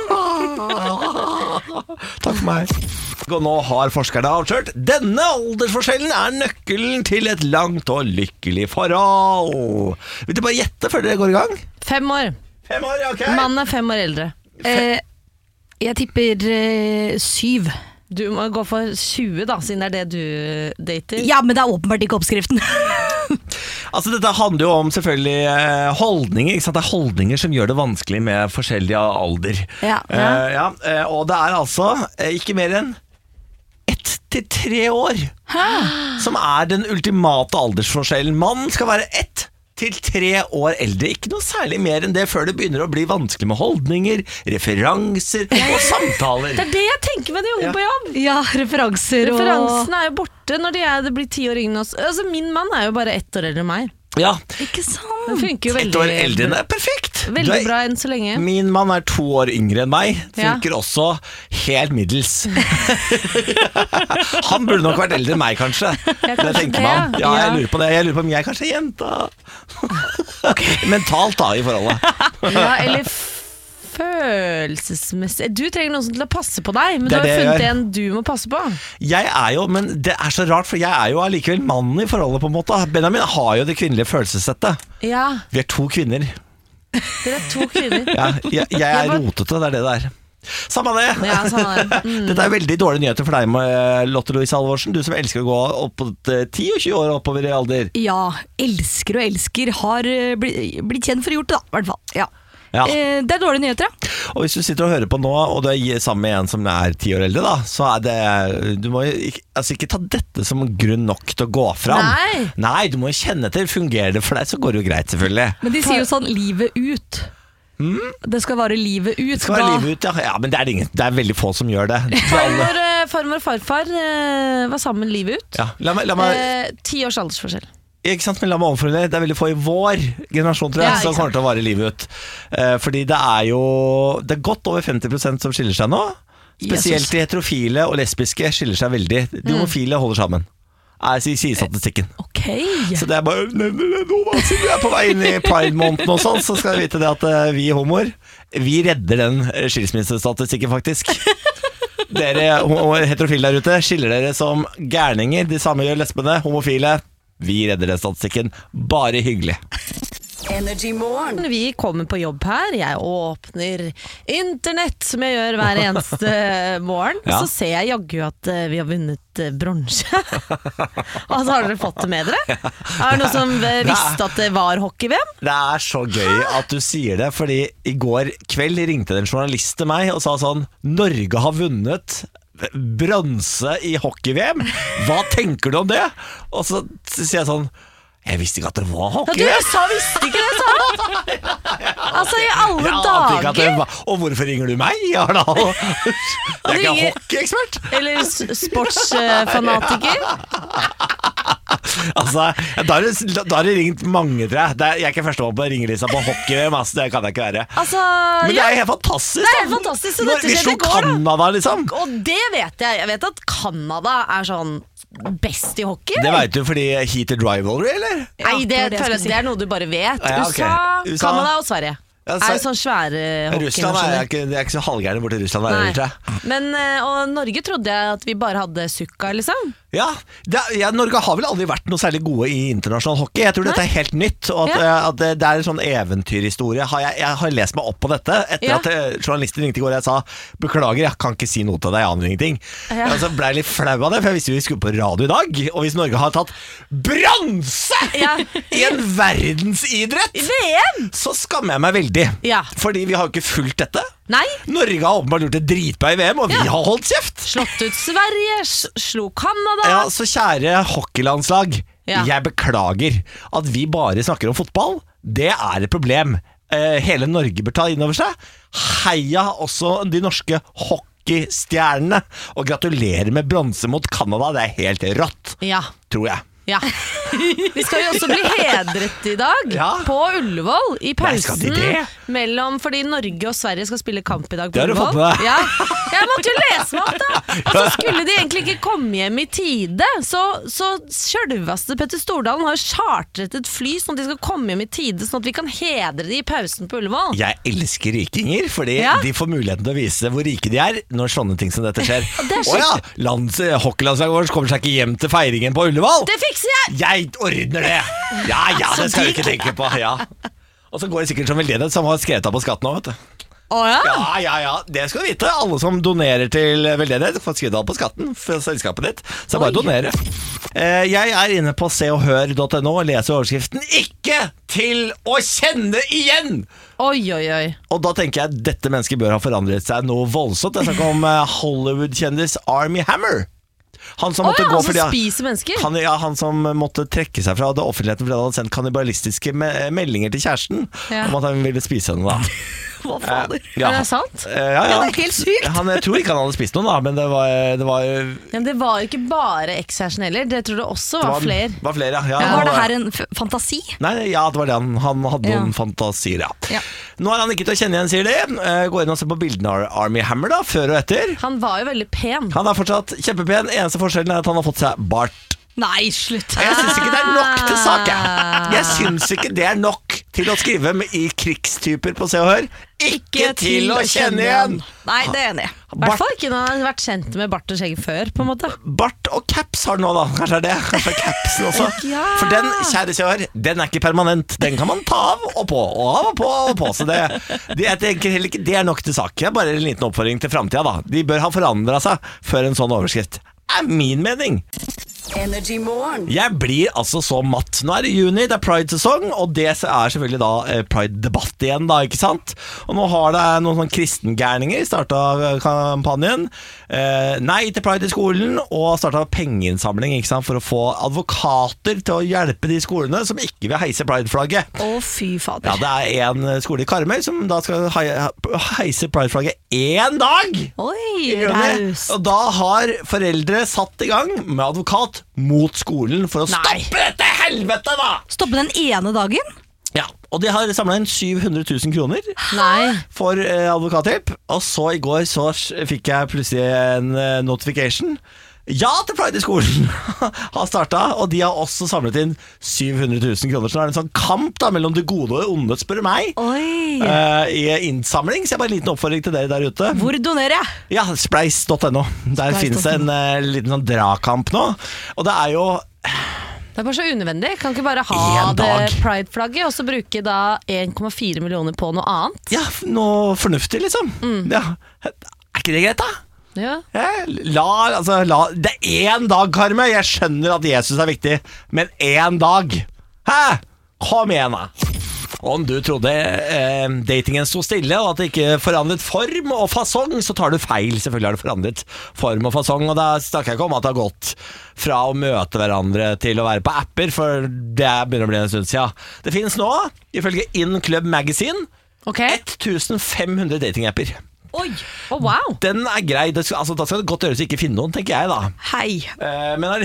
Takk for meg. Og nå har forskerne avslørt denne aldersforskjellen er nøkkelen til et langt og lykkelig forhold. Vil du bare gjette før dere går i gang? Fem år. Fem år, ok. Mannen er fem år eldre. Eh, jeg tipper eh, syv. Du må gå for tjue, da, siden det er det du dater. Ja, men det er åpenbart ikke oppskriften. Altså Dette handler jo om selvfølgelig eh, holdninger, ikke sant? Det er holdninger som gjør det vanskelig med forskjellig alder. Ja, Eh, ja, eh, og det er altså eh, ikke mer enn ett til tre år som er den ultimate aldersforskjellen. Mannen skal være ett til tre år eldre. Ikke noe særlig mer enn det før det begynner å bli vanskelig med holdninger, referanser og samtaler. Det er det jeg tenker med de unge Ja. på jobb. Ja, referanser og Referansene er jo borte når de er, det blir ti år yngre enn oss. Altså, min mann er jo bare ett år eldre enn meg. Ja, Ikke sant? Det funker jo ett veldig, år eldre enn deg. Perfekt! Du veldig er- bra enn så lenge. Min mann er to år yngre enn meg. Ja. Funker også helt middels. Han burde nok vært eldre enn meg, kanskje. Det kanskje tenker det, man. Ja, ja. jeg lurer på det. Jeg lurer på om jeg kanskje er jenta. Mentalt, da, i forholdet. Ja, eller f- følelsesmessig. Du trenger noen som til å passe på deg, men Det du er har det jeg funnet gjør. en du må passe på. Jeg er jo, men det er så rart, for jeg er jo allikevel mannen i forholdet, på en måte. Benjamin har jo det kvinnelige følelsessettet. Ja, Vi er to kvinner. dere er to kvinner. Ja, jeg, jeg er Jeg bare- rotete, det er det det er. Samme det. Ja, sånn er det. Mm. Dette er veldig dårlige nyheter for deg, Lotte Louise Halvorsen. Du som elsker å gå opp på ti og tjue år oppover i alder. Ja, elsker og elsker har eh, bli- blitt kjent for å gjort det, da. I hvert fall. Ja. Ja. Eh, det er dårlige nyheter, ja. Og hvis du sitter og hører på nå, og du er sammen med en som er ti år eldre, da, så er det Du må jo ikke, altså ikke ta dette som grunn nok til å gå fram. Nei. Nei, du må jo kjenne etter. Fungerer det for deg, så går det jo greit, selvfølgelig. Men de sier jo sånn livet ut. Det skal vare livet ut. Det skal være da- livet ut, ja. Ja, men det er, ingen, det er veldig få som gjør det. Det er alle. Farmor, eh, farmor og farfar eh, var sammen livet ut. Ja, la meg, la meg Eh, Ti års aldersforskjell. Ikke sant, men la meg omformulere. Det er veldig få i vår generasjon, tror jeg, Ja, ikke som kommer til å vare livet ut. Eh, fordi det er jo Det er godt over femti prosent som skiller seg nå. Spesielt de heterofile og lesbiske skiller seg veldig. De homofile holder sammen, er, sier sier statistikken. Ok. Så det er bare nevner det nå, da, siden vi er på vei inn i pride-måneden og sånn, så skal vi vite det at eh, vi homoer, vi redder den eh, skilsmissestatistikken, faktisk. Dere ho- heterofile der ute, skiller dere som gærninger. De samme gjør lesbene, homofile. Vi redder den statistikken. Bare hyggelig. Energy Morgen. Vi kommer på jobb her, jeg åpner internett som jeg gjør hver eneste morgen, Ja. så ser jeg jaggu at eh, vi har vunnet eh, bronse. Og så har dere fått det med dere? Er det noen som eh, visste at det var hockey-V M? Det er så gøy at du sier det, fordi i går kveld ringte det en journalist til meg og sa sånn: Norge har vunnet bronse i hockey-V M. Hva tenker du om det? Og så sier jeg sånn: jeg visste ikke at det var Ja, hockey. du sa visste ikke det, sa Altså i alle Jeg ante ikke at det dager. var. Og hvorfor ringer du meg, Arnald? Jeg er ikke ringer- hockeyekspert. Eller s- sportsfanatiker. Altså, da har det, da har det ringt mange, tror jeg. Det er, jeg er ikke førstemann på ringelista på hockey-V M, ass. Det kan jeg ikke være. Altså, Men det ja. er helt fantastisk. Det er da. helt fantastisk, så Når dette vi skjedde slo i går, da. Canada, liksom. Og det vet jeg. Jeg vet at Canada er sånn best i hockey. Det vet du fordi heated rivalry, eller? Nei, det, det var det jeg føler jeg- skulle si. det er noe du bare vet. Ja, ok. USA, U S A. Canada og Sverige Ja, er sånn svære Russland er hockeynasjoner. ikke, det er ikke så halvgærne borti Russland der, Nei. tror jeg. Men, eh, og Norge trodde jeg at vi bare hadde sukka, liksom. Ja, det, er- ja, Norge har vel aldri vært noe særlig gode i internasjonal hockey. Jeg tror dette er helt nytt, og at, Ja. eh, at det, det er en sånn eventyrhistorie. Har jeg, jeg har lest meg opp på dette etter Ja. at eh, journalisten ringte i går og jeg sa: beklager, jeg kan ikke si noe til deg, jeg aner ingenting. Ja. Og så ble jeg litt flau av det, for jeg visste vi skulle på radio i dag. Og hvis Norge har tatt bronse Ja. i en verdensidrett, V M! så skammer jeg meg veldig. Ja. Fordi vi har jo ikke fulgt dette. Nei. Norge har åpenbart gjort det dritbra i V M, og vi Ja. har holdt kjeft. Slått ut Sverige, s- slo Canada. Ja, så kjære hockeylandslag, Ja. jeg beklager at vi bare snakker om fotball. Det er et problem. Eh, hele Norge bør ta inn over seg. Heia også de norske hockeystjernene, og gratulerer med bronse mot Canada. Det er helt rått, Ja. tror jeg. Ja. Vi skal jo også bli hedret i dag Ja. på Ullevål i Nei, skal de pausen det? mellom, fordi Norge og Sverige skal spille kamp i dag på Det har du Ullevål. fått med deg. Ja. Jeg måtte jo lese meg opp, da! Og så skulle de egentlig ikke komme hjem i tide. Så, så sjølveste Petter Stordalen har chartret et fly sånn at de skal komme hjem i tide, sånn at vi kan hedre de i pausen på Ullevål. Jeg elsker rikinger, fordi Ja. de får muligheten til å vise hvor rike de er når sånne ting som dette skjer. Det er Å ja, lands, hockeylandslaget vårt kommer seg ikke hjem til feiringen på Ullevål. Det fikser jeg! Jeg ordner det! Ja, ja, det skal du ikke tenke på. Ja. Og så går det sikkert som veldedighet, som har skrevet av på skatten nå, vet du. Å ja? Ja, ja, ja, det skal du vite. Alle som donerer til veldedighet, får skrevet av på skatten for selskapet ditt. Så det er bare å donere. Eh, Jeg er inne på se og hør punktum no og leser overskriften 'Ikke til å kjenne igjen'. Oi, oi, oi. Og da tenker jeg at dette mennesket bør ha forandret seg noe voldsomt. Jeg snakker om eh, Hollywood-kjendis Army Hammer. Han som Å måtte ja, gå han som fordi spiser mennesker. han, ja, han som måtte trekke seg fra det offentligheten fordi han hadde sendt kannibalistiske me meldinger til kjæresten Ja. om at han ville spise henne da. Hva fader? Ja. Er det sant? Eh, ja, ja. Ja, det er helt sykt. Han, jeg tror ikke han hadde spist noen da, men det var, det var, det Ja, men det var jo ikke bare ekskjæresten heller. Det tror jeg også var, var flere. var flere, ja. ja. Var han det var- her en f fantasi? Nei, ja, det var det han, han hadde Ja. noen fantasier, ja. Ja. Nå er han ikke til å kjenne igjen, sier de. Eh, Gå inn og se på bildene av Army Hammer da, før og etter. Han var jo veldig pen. Han er fortsatt kjempepen. Eneste forskjellen er at han har fått seg bart. Nei, slutt. Jeg syns ikke det er nok til sak, jeg. Jeg syns ikke det er nok til å skrive med i krigstyper på Se og Hør. Ikke til å kjenne igjen! Nei, det er jeg enig i. I hvert fall ikke når han har vært kjent med bart og skjegg før, på en måte. Bart og caps har han nå, da. Kanskje er det Kanskje er capsen også. Ja. For den, kjære Se og Hør, den er ikke permanent. Den kan man ta av og på, og av og på og på. Så det, det, jeg tenker heller ikke det er nok til sak. Det er bare en liten oppfordring til framtida, da. De bør ha forandra seg før en sånn overskrift. Er min mening. Energy Morgen. Jeg blir altså så matt. Nå er det juni, det er Pride-sesong, og det er selvfølgelig da eh, Pride-debatt igjen, da, ikke sant? Og nå har det noen sånn kristengærninger starta kampanjen. Eh, nei til Pride i skolen, og starta pengeinnsamling, ikke sant, for å få advokater til å hjelpe de skolene som ikke vil heise Pride-flagget. Å, fy fader. Ja, det er en skole i Karmøy som da skal hei- heise Pride-flagget én dag! Oi, i juni. raus. Og da har foreldre satt i gang med advokat mot skolen for å Nei. stoppe dette helvete, da! Stoppe den ene dagen? Ja, og de har samla inn syv hundre tusen kroner Nei. for eh, advokathjelp. Og så i går så fikk jeg plutselig en eh, notification. Ja til Pride i skolen har starta, og de har også samlet inn syv hundre tusen kroner. Så nå er det en sånn kamp da mellom det gode og det onde, spør du meg. Oi. eh, I innsamling, så jeg bare en liten oppfordring til dere der ute. Hvor donerer jeg? Ja, spleis punktum no. Der Spleis finnes det en punktum no. eh, liten sånn dragkamp nå. Og det er jo Det er bare så unødvendig. Kan ikke bare ha En det dag. Pride-flagget og så bruke da en komma fire millioner på noe annet? Ja, noe fornuftig liksom. Ja. Er ikke det greit da? Ja. Ja, la, altså, la, det er én dag, Karme. Jeg skjønner at Jesus er viktig, men én dag. Hæ? Kom igjen da. Om du trodde eh, datingen stod stille og at det ikke forandret form og fasong, så tar du feil. Selvfølgelig har det forandret form og fasong, og da snakker jeg ikke om at det har gått fra å møte hverandre til å være på apper, for det begynner å bli en stund siden. Det finnes nå, ifølge In Club Magazine, Okay. fifteen hundred datingapper. Oi, oh, wow. Den er grei. Det skal, altså, da skal det godt gjøres å ikke finne noen, tenker jeg da. Hei. Eh, men,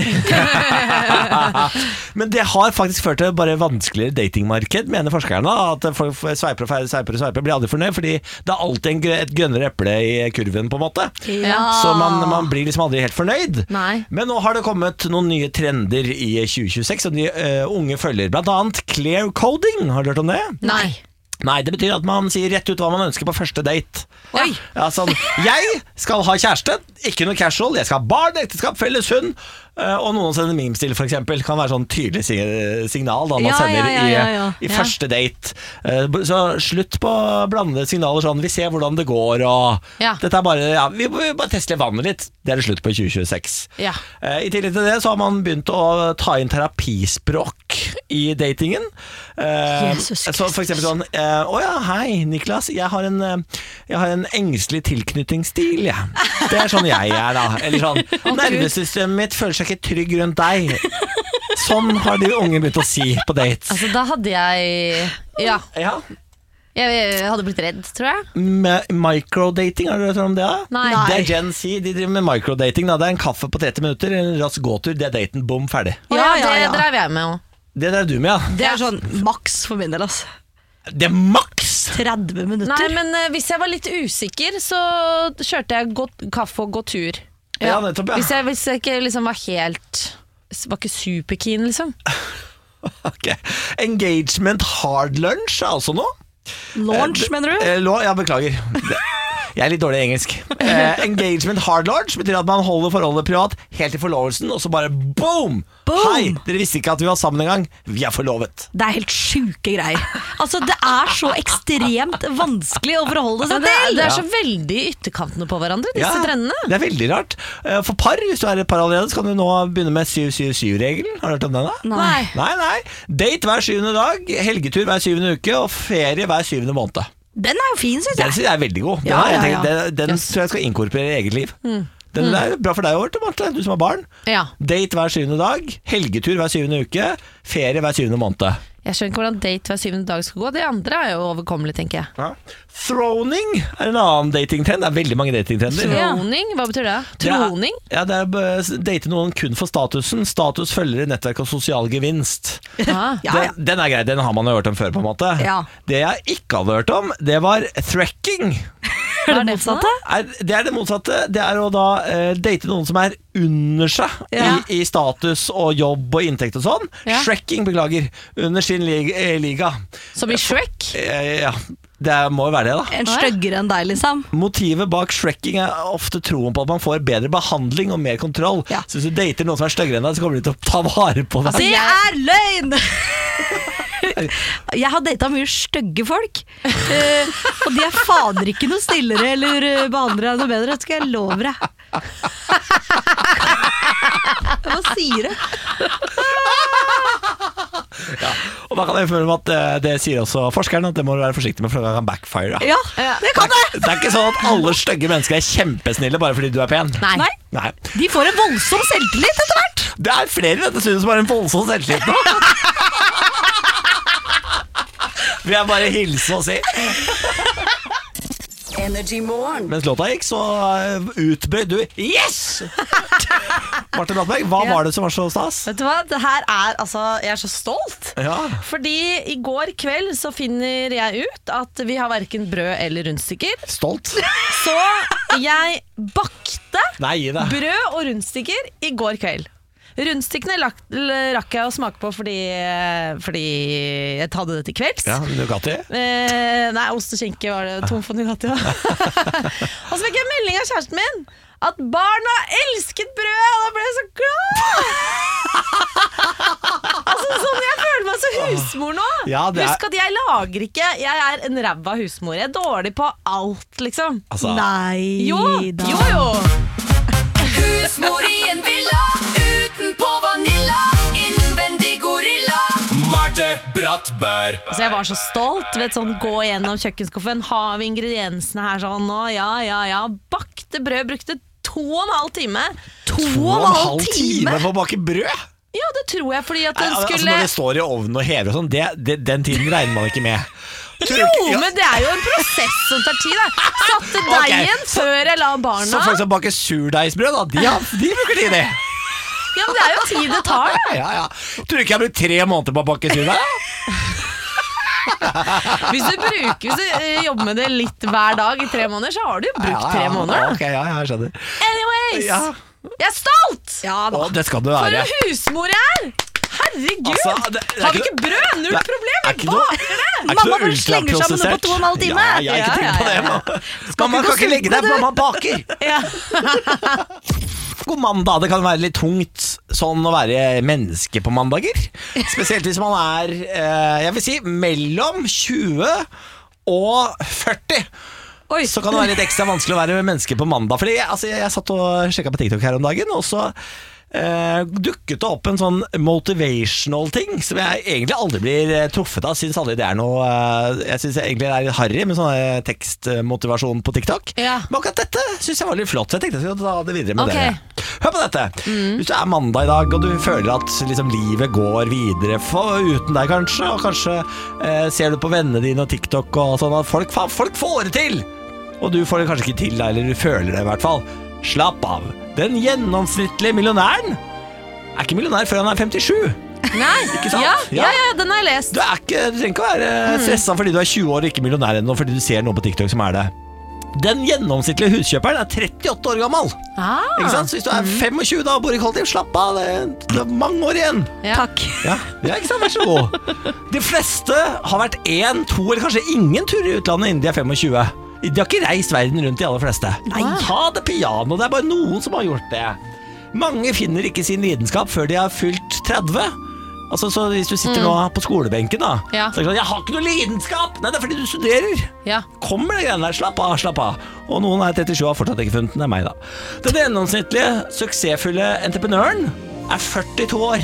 men det har faktisk ført til bare vanskeligere datingmarked, mener forskerne. At folk sveiper og feirer, sveiper og sveiper, blir aldri fornøyd, fordi det er alltid en, gr- et grønnere eple i kurven, på en måte. Ja. Så man, man blir liksom aldri helt fornøyd. Nei. Men nå har det kommet noen nye trender i tjue tjueseks, og de eh, unge følger blant annet clear coding. Har du hørt om det? Nei. Nei, det betyr at man sier rett ut hva man ønsker på første date. Oi. Ja, sånn, jeg skal ha kjæreste, ikke noe casual. Jeg skal ha barn, ekteskap, felles hund. uh, Og noen sender memes til, for eksempel. Kan være sånn tydelig sig- signal da man Ja, sender ja, ja, ja, ja. i, i Ja. første date. uh, b- Så slutt på blandede signaler sånn, vi ser hvordan det går og Ja. dette er bare, ja, vi må bare teste vannet litt. Det er det slutt på i tjue tjueseks. Ja. Uh, I tillegg til det så har man begynt å ta inn terapispråk i datingen. Uh, Jesus så for eksempel sånn, uh, å ja, hei Niklas, jeg har en, uh, jeg har en engstelig tilknytningsstil, ja. Det er sånn jeg er da. Eller sånn, nervesystemet mitt føler seg ikke trygg rundt deg. Sånn har de unge begynt å si på dates. Altså, da hadde jeg Ja, Ja. jeg hadde blitt redd, tror jeg. Med microdating, har du hørt om det? Da? Nei. Det er Gen Z, de driver med microdating da. Det er en kaffe på tretti minutter, en rask gåtur, det er daten, bom, ferdig. Å Ja, ja, ja, det ja. drev jeg med òg. Det der er du med, ja. Det er sånn maks for min del, ass. Det er maks! tretti minutter. Nei, men eh, hvis jeg var litt usikker, så kjørte jeg gå, kaffe og gå tur. Ja, nettopp, ja. Hvis jeg, hvis jeg ikke liksom var helt Var ikke superkeen, liksom. Ok. Engagement hard lunch er også noe. Launch, mener du? Eh, lå, ja, beklager. Det- Jeg er litt dårlig i engelsk. Eh, engagement hard launch betyr at man holder forholdet privat helt til forlovelsen, og så bare boom! Boom! Hei, dere visste ikke at vi var sammen en gang. Vi er forlovet. Det er helt sjuke greier. Altså, det er så ekstremt vanskelig å forholde Men seg det, er- til. det er så veldig i ytterkantene på hverandre, disse trendene. det er veldig rart. Eh, For par, hvis du er et par allerede, så kan du nå begynne med syv syv syv-regelen. Har du hørt om den da? Nei. Nei, nei. Date hver syvende dag, helgetur hver syvende uke, og ferie hver syvende måned. Den er jo fin, syns Den jeg. synes jeg er veldig god. Den, Ja, har jeg ja, tenkt- ja. den, den tror jeg skal inkorporere i eget liv. Den er bra for deg også, Marte, du som har barn. Ja. Date hver syvende dag, helgetur hver syvende uke, ferie hver syvende måned. Jeg skjønner ikke hvordan date hver syvende dag skal gå. Det andre er jo overkommelig, tenker jeg. Ja. Throning er en annen datingtrend. Det er veldig mange datingtrender. Troning, hva betyr det? Troning? Ja, det er å date noen kun for statusen. Status, følgere, nettverk og sosial gevinst. Ah. Ja, ja. Den, den er grei, den har man jo hørt om før, på en måte. Ja. Det jeg ikke hadde hørt om, det var threkking. Hva er det for noe? Er, det er det motsatte. Det er å da eh, date noen som er under seg Ja. i, i status og jobb og inntekt og sånn. Ja. Shrekking, beklager. Under sin lig, eh, liga. Som i Shrek? Eh, ja, det er- må jo være det, da. En styggere enn deg, liksom. Motivet bak shrekking er ofte troen på at man får bedre behandling og mer kontroll. Ja. Så hvis du dater noen som er styggere enn deg, så kommer de til å ta vare på deg. Det er løgn! Jeg har data mye stygge folk, eh, og de er fader ikke noe stillere eller eh, behandler deg noe bedre, det skal jeg love deg. Hva sier du? Ja. Og da kan jeg føle med at eh, det sier også forskerne, at det må du være forsiktig med, for det kan backfire. Da. Ja, det kan det. Det er ikke sånn at alle stygge mennesker er kjempesnille bare fordi du er pen. Nei. Nei, Nei. de får en voldsom selvtillit etter hvert. Det er flere i dette studiet som har en voldsom selvtillit nå. Vil jeg bare hilse og si. Energy Morgen. Mens låta gikk, så uh, utbrøt du Yes! Martin Brattberg, hva var det som var så stas? Vet du hva, det her er altså Jeg er så stolt. Ja. Fordi i går kveld så finner jeg ut at vi har hverken brød eller rundstykker. Stolt? Så jeg bakte Nei, gi deg. brød og rundstykker i går kveld. Rundstykkene lak, l- rakk jeg å smake på fordi, fordi jeg hadde det til kvelds. Ja, Nugatti. Eh, nei, ost og skinke var det tom for Nugatti. Og så fikk jeg melding av kjæresten min at barna elsket brød, og da ble jeg så glad! sånn, jeg føler meg så husmor nå. Ja, det er- Husk at jeg lager ikke. Jeg er en ræva husmor. Jeg er dårlig på alt, liksom. Altså, Nei Jo, da. jo, jo. Husmor i en villa, utenpå vanilla, innvendig gorilla. Marte Brattberg. Altså, jeg var så stolt. Vet, sånn, gå gjennom kjøkkenskuffen. Har vi ingrediensene her sånn nå? Ja, ja, ja. Bakte brød. Brukte to og en halv time. to og en halv time for å bake brød? Ja, det tror jeg, fordi at Nei, den altså, skulle når det står i ovnen og hever og sånn, det, det, den tiden regner man ikke med. Tror du Jo, ikke- ja. men det er jo en prosess som tar tid. Da. Satte Ok, deigen så- før jeg la barna. Så folk som baker surdeigsbrød, da, de, har, de bruker tid i. Ja, men det er jo tid det tar, da. Ja, ja. Tror du ikke jeg har brukt tre måneder på å bakke surdeig? Hvis du bruker Hvis du eh, jobber med det litt hver dag i tre måneder, så har du jo brukt Ja, ja, tre måneder. Da. Ok, ja, jeg skjønner. Anyways, Ja. jeg er stolt! Å, det skal du For være. en husmor jeg er! Herregud! Altså, det- det er har vi ikke ikke brød? Null det er- problem! er Jeg ikke noe- baker det! Er ikke Mamma noe bare slenger sammen ultraprosessert? på to og en halv time. Ja, jeg har ikke Ja, tenkt på ja, det. ja, Mamma, Skal mamma ikke kan gå ikke legge sulten, deg, du. mamma baker. Ja. God mandag, det kan være litt tungt sånn å være menneske på mandager. Spesielt hvis man er, eh, jeg vil si, mellom tjue og førti. Oi. Så kan det være litt ekstra vanskelig å være menneske på mandag. Fordi jeg, altså, jeg, jeg satt og sjekket på TikTok her om dagen, og så eh, dukket det opp en sånn motivational ting som jeg egentlig aldri blir eh, truffet av. Synes aldri det er noe eh, Jeg synes egentlig det er litt harry med sånn eh, tekstmotivasjon på TikTok. Ja. Men akkurat dette synes jeg var litt flott, så jeg tenkte jeg skulle ta det videre med Ok. dere. Hør på dette. Hvis du er mandag i dag og du føler at liksom, livet går videre for, uten deg kanskje, og kanskje eh, ser du på vennene dine og TikTok og sånn at folk, faen, folk får det til, og du får det kanskje ikke til, eller du føler det i hvert fall. Slapp av. Den gjennomsnittlige millionæren er ikke millionær før han er femtisju. Nei, Ikke sant? ja, Ja. ja, ja, den har jeg lest. Du, er ikke, du trenger ikke å være stressa fordi du er tjue år og ikke millionær ennå, fordi du ser noe på TikTok som er det. Den gjennomsnittlige huskjøperen er trettiåtte år gammel. Ah. Ikke sant? Så hvis du er femogtjue da og bor i kollektiv, slapp av, det er, det er mange år igjen. Ja. Takk. Ja, ja, ikke sant, vær så god. De fleste har vært én, to eller kanskje ingen turer i utlandet innen de er femogtjue. De har ikke reist verden rundt, de aller fleste. Nei, ta det piano, det er bare noen som har gjort det. Mange finner ikke sin lidenskap før de har fylt tretti. Altså, så hvis du sitter nå på skolebenken da, Ja. så er det sånn, jeg har ikke noe lidenskap. Nei, det er fordi du studerer. Ja. Kommer det greiene der, slapp av, slapp av. Og noen er trettisju og har fortsatt ikke funnet den, det er meg da. Den gjennomsnittlige, suksessfulle entreprenøren er førtito år.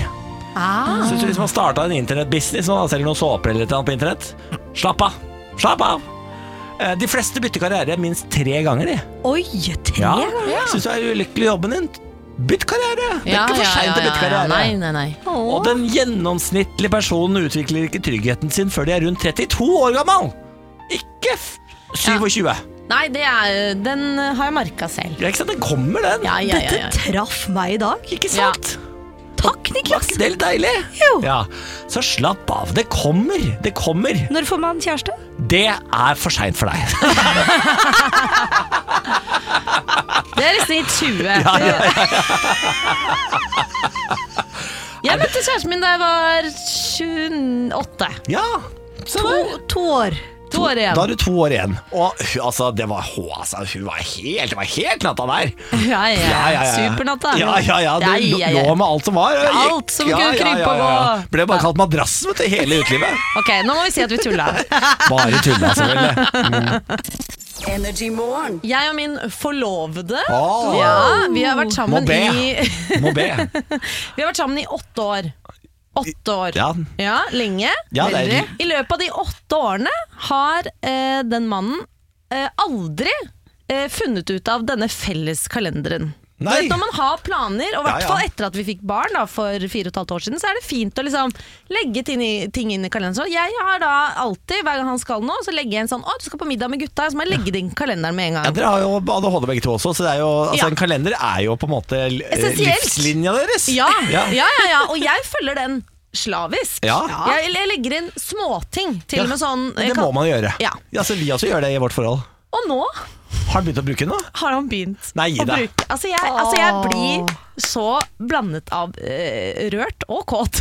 Ah. Så hvis du liksom har startet en internettbusiness nå, selger noen såper eller et eller annet på internett, slapp av, slapp av. Eh, De fleste bytter karriere minst tre ganger de. Oi, tre Ja, ganger. synes du er ulykkelig i jobben din, bytt karriere. Det er Ja, ikke for ja, sent ja, å bytte ja, ja. karriere. Nei, nei, nei. Og den gjennomsnittlige personen utvikler ikke tryggheten sin før de er rundt trettito år gammel. Ikke f- syvogtjue. Nei, det er, den har jeg marka selv. Ja, ikke sant, den kommer den. Ja, ja, ja, Dette ja. traff meg i dag. Ikke sant? Takk, Niklas. Det er litt deilig. Jo. Ja, så slapp av. Det kommer. Det kommer. Når får man kjæreste? Det er for sent for deg. Det er i snitt tjue. Ja, ja, ja. Jeg møtte kjæresten min da jeg var tjueåtte. ja. Så To, to år. To år igjen. Da har du to år igjen. Og hun, altså, det var, hun, altså, hun var helt, det var helt natta der. Ja, ja, supernatta. Ja, ja, ja. Du Ja, ja, ja. lå med alt som var. og gikk. Alt som kunne krype og gå. Ble bare kalt madrassen, vet du, hele utlivet. Ok, nå må vi si at vi tulla. Bare tulla, selvfølgelig. Energy Morgen. Jeg og min forlovede Åh. ja, vi har vært Må sammen be. i Må be. Vi har vært sammen i åtte år. Åtte år. Ja. Ja, lenge. Ja, det er- Veldig. I løpet av de åtte årene har eh, den mannen eh, aldri eh, funnet ut av denne felles kalenderen. Du Nei. vet, når man har planer, og i Ja, hvert ja. fall etter at vi fikk barn da, for fire og et halvt år siden, så er det fint å liksom legge ting, i, ting inn i kalenderen. Så jeg har da alltid, hver gang han skal nå, så legger jeg en sånn, å, du skal på middag med gutta, så må jeg legge det inn i kalenderen med en Ja, gang. dere har jo A D H D begge to også, så det er jo, altså, Ja. en kalender er jo på en måte eh, Essensielt. livslinja deres. Ja, ja, Ja. ja, ja, og jeg følger den slavisk. Ja. Jeg, jeg legger inn småting, til Ja, og med sånn men jeg det kan- må man gjøre. Ja. Altså, vi også gjør det i vårt forhold. Og nå Har du begynt å bruke den da? har han begynt Nei, gi å deg. bruke altså jeg, altså jeg blir så blandet av eh, rørt og kåt.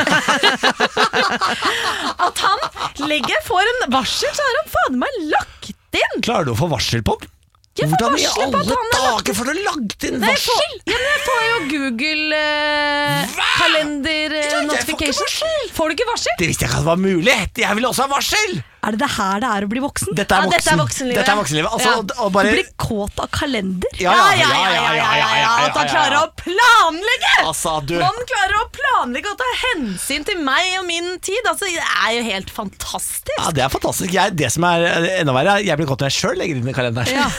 At han legger får en varsel, så har han faen meg lagt inn. Klarer du å få varsel på den? Jeg får Hvordan i varsel på at alle han er lagt dager får du lagt inn Nei, jeg får, varsel? ja, men jeg får jo Google eh, kalender eh, Jeg får ikke notification. varsel. Får du ikke varsel? Det visste jeg ikke at det var mulig. Jeg vil også ha varsel. Er det det her det er å bli voksen? Dette er, Ja, voksen. dette er voksenlivet. Dette er voksenlivet. Altså, Ja. og, og bare, Du blir kåt av kalender? ja, ja, ja, ja, ja, ja, ja, ja, At han klarer å planlegge! Altså, du Man klarer å planlegge og ta hensyn til meg og min tid. Altså, det er jo helt fantastisk. Ja, det er fantastisk. Jeg, det som er enda verre, er jeg blir godt når jeg sjøl legger inn i kalenderen. Ja.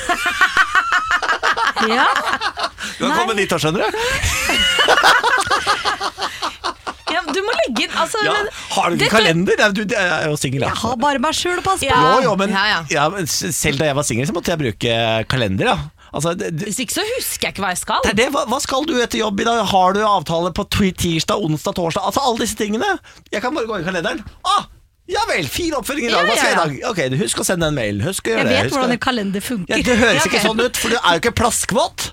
Ja. Du kan komme dit og skjønner du. Ja, du må legge inn altså, Ja. men, Har du ikke dette- kalender? Nei, Du jeg er jo singel, Jeg har bare meg sjøl å passe på. Ja. Jo, jo, men Ja, ja. ja, men selv da jeg var singel, så måtte jeg bruke kalender. Da. Altså, det, det, Hvis ikke så husker jeg ikke hva jeg skal. det er det. Hva, hva skal du etter jobb i dag? Har du avtale på twi- tirsdag, onsdag, torsdag? Altså alle disse tingene. Jeg kan bare gå i kalenderen. Ah, ja vel, fin oppføring i dag. Hva skal jeg i dag? Ok, du Husk å sende en mail. Husk å gjøre Jeg det. vet Husk å- hvordan en kalender funker. ja, det høres Ja, ok. ikke sånn ut, for du er jo ikke plaskvåt.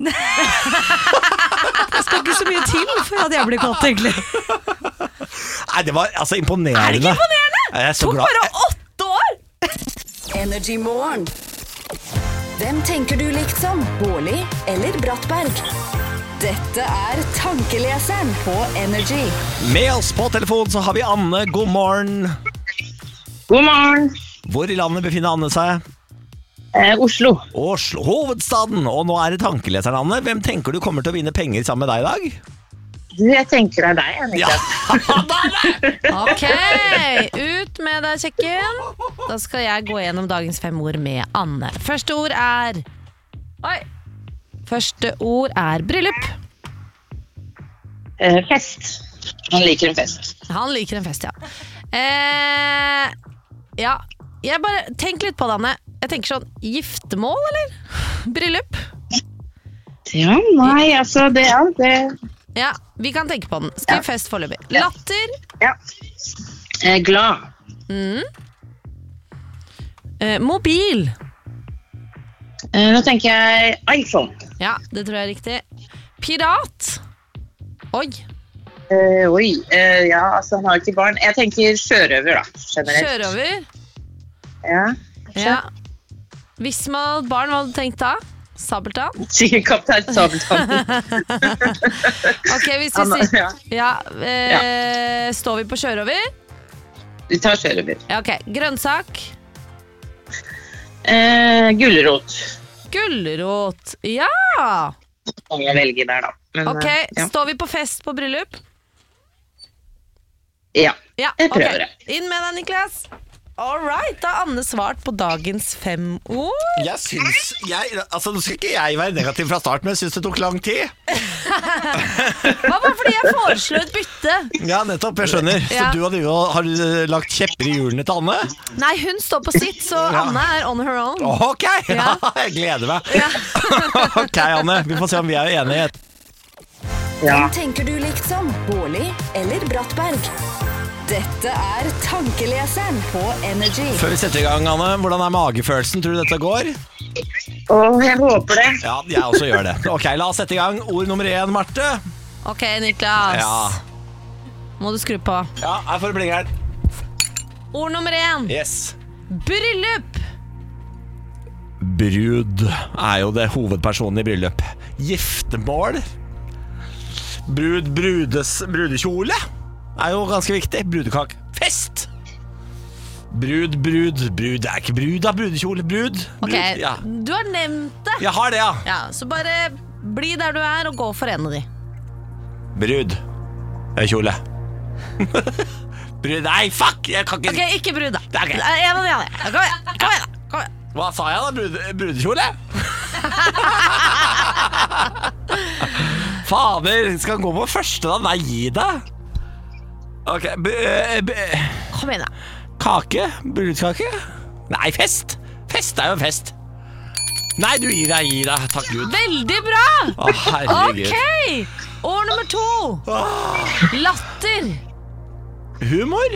Det skal ikke så mye til for at jeg blir kåt, egentlig. Nei, det var altså imponerende. Er det ikke imponerende? Jeg er så Tok glad. bare åtte år! Energy Morgen. Hvem tenker du likt som? Bårli eller Brattberg? Dette er Tankeleseren på Energy. Med oss på telefon så har vi Anne. God morgen. God morgen. Hvor i landet befinner Anne seg? Eh, Oslo. Oslo, hovedstaden. Og nå er det tankeleseren, Anne. Hvem tenker du kommer til å vinne penger sammen med deg i dag? Du, jeg tenker det er deg, Annika. Ja, Ok, ut med deg kjekken. Da skal jeg gå gjennom dagens fem ord med Anne. Første ord er Oi. Første ord er bryllup. Eh, fest. Han liker en fest. Han liker en fest, ja. Eh, ja, jeg bare tenk litt på det, Anne. Jeg tenker sånn, giftermål, eller? Bryllup? Ja, nei, altså, det er det. Ja, vi kan tenke på den. Skriv Ja. fest foreløpig. Ja. Latter. Ja. Eh, glad. Mm. Eh, mobil. Eh, nå tenker jeg iPhone. Ja, det tror jeg er riktig. Pirat. Oi. Eh, oi, eh, ja, altså, han har ikke barn. Jeg tenker sjørøver, da, generelt. Sjørøver. Ja, Ja. Hvis man hadde barn, hva hadde du tenkt da? Sabeltann? sikkert kaptein Sabeltann. Ok, hvis vi Han- sier ja. ja, eh, Står vi på sjørøver? Vi tar sjørøver. Ja, ok. Grønnsak. Eh, gulrot. Gulrot. Ja! Kan jeg velge der, da. Men, Ok, eh, ja. står vi på fest på bryllup? Ja, Ja, jeg ok. prøver det. Inn med deg, Niklas. All right, da har Anne svart på dagens fem ord. Jeg syns jeg, altså, Nå skal ikke jeg være negativ fra start, men jeg syns det tok lang tid. Hva var fordi jeg foreslo et bytte? Ja, nettopp, jeg skjønner. Så Ja. du og du har uh, lagt kjepper i hjulene til Anne? Nei, hun står på sitt, så Ja. Anne er on her own. Ok, ja, Ja. jeg gleder meg. Ok, Anne, vi får se om vi er enige. Hvem tenker du likt som? Bårli eller Brattberg? Dette er Tankeleseren på Energy. Før vi setter i gang, Anne, hvordan er magefølelsen? Tror du dette går? Åh, jeg håper det. Ja, jeg også gjør det. Ok, la oss sette i gang. Ord nummer én, Marte. Ok, Niklas. Ja, Må du skru på. ja her får du blingeren. Ord nummer én. Yes. Bryllup. Brud er jo det hovedpersonen i bryllup. Giftermål. Brud, brudes, brudekjole er jo ganske viktig. Brudekake. Fest. Brud, brud, brud. Det er ikke brud da, brudekjole. Brud. brud. Ok, Ja. du har nevnt det. Jeg har det, ja. Ja, så bare bli der du er og gå for en av de. Brud. Eh, Kjole. Brud. Nei, fuck! Jeg kan ikke Ok, ikke brud da. Det er ok. En av de andre. Ja, Kom igjen, kom igjen. Kom igjen. Hva sa jeg da? Brud, brudekjole? Fader, skal han gå på første da? Nei, gi deg. Ok, b b Kom igjen da. kake? Brudkake? Nei, fest. Fest er jo en fest. Nei, du gir deg, gi deg. Takk Gud. Veldig bra. Å, herregud. Ok, ord nummer to. Latter. Humor?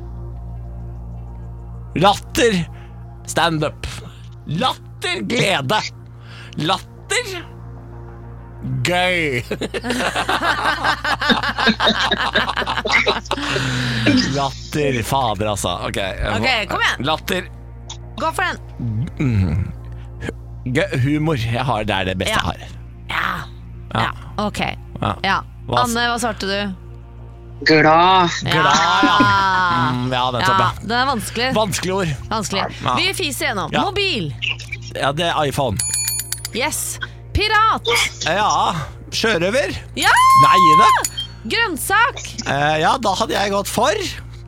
Latter. Stand-up. Latter. Glede. Latter. Gøy. Latter. Fader, altså. Ok, Ok, kom igjen. Latter. Gå for den. Gø- Humor. Jeg har, det er det beste Ja. jeg har. Ja. Ja. Ja, ok. Ja. Ja. Hva- Anne, hva svarte du? Glad. Glad, ja. Mm, ja, nettopp, Ja, ja. det er vanskelig. Vanskelig ord. Vanskelig. Ja. Vi fiser gjennom. Ja. Mobil. Ja, det er iPhone. Yes. Pirat. Ja. Sjørøver. Ja! Nei, det. Grønnsak. Eh, ja, da hadde jeg gått for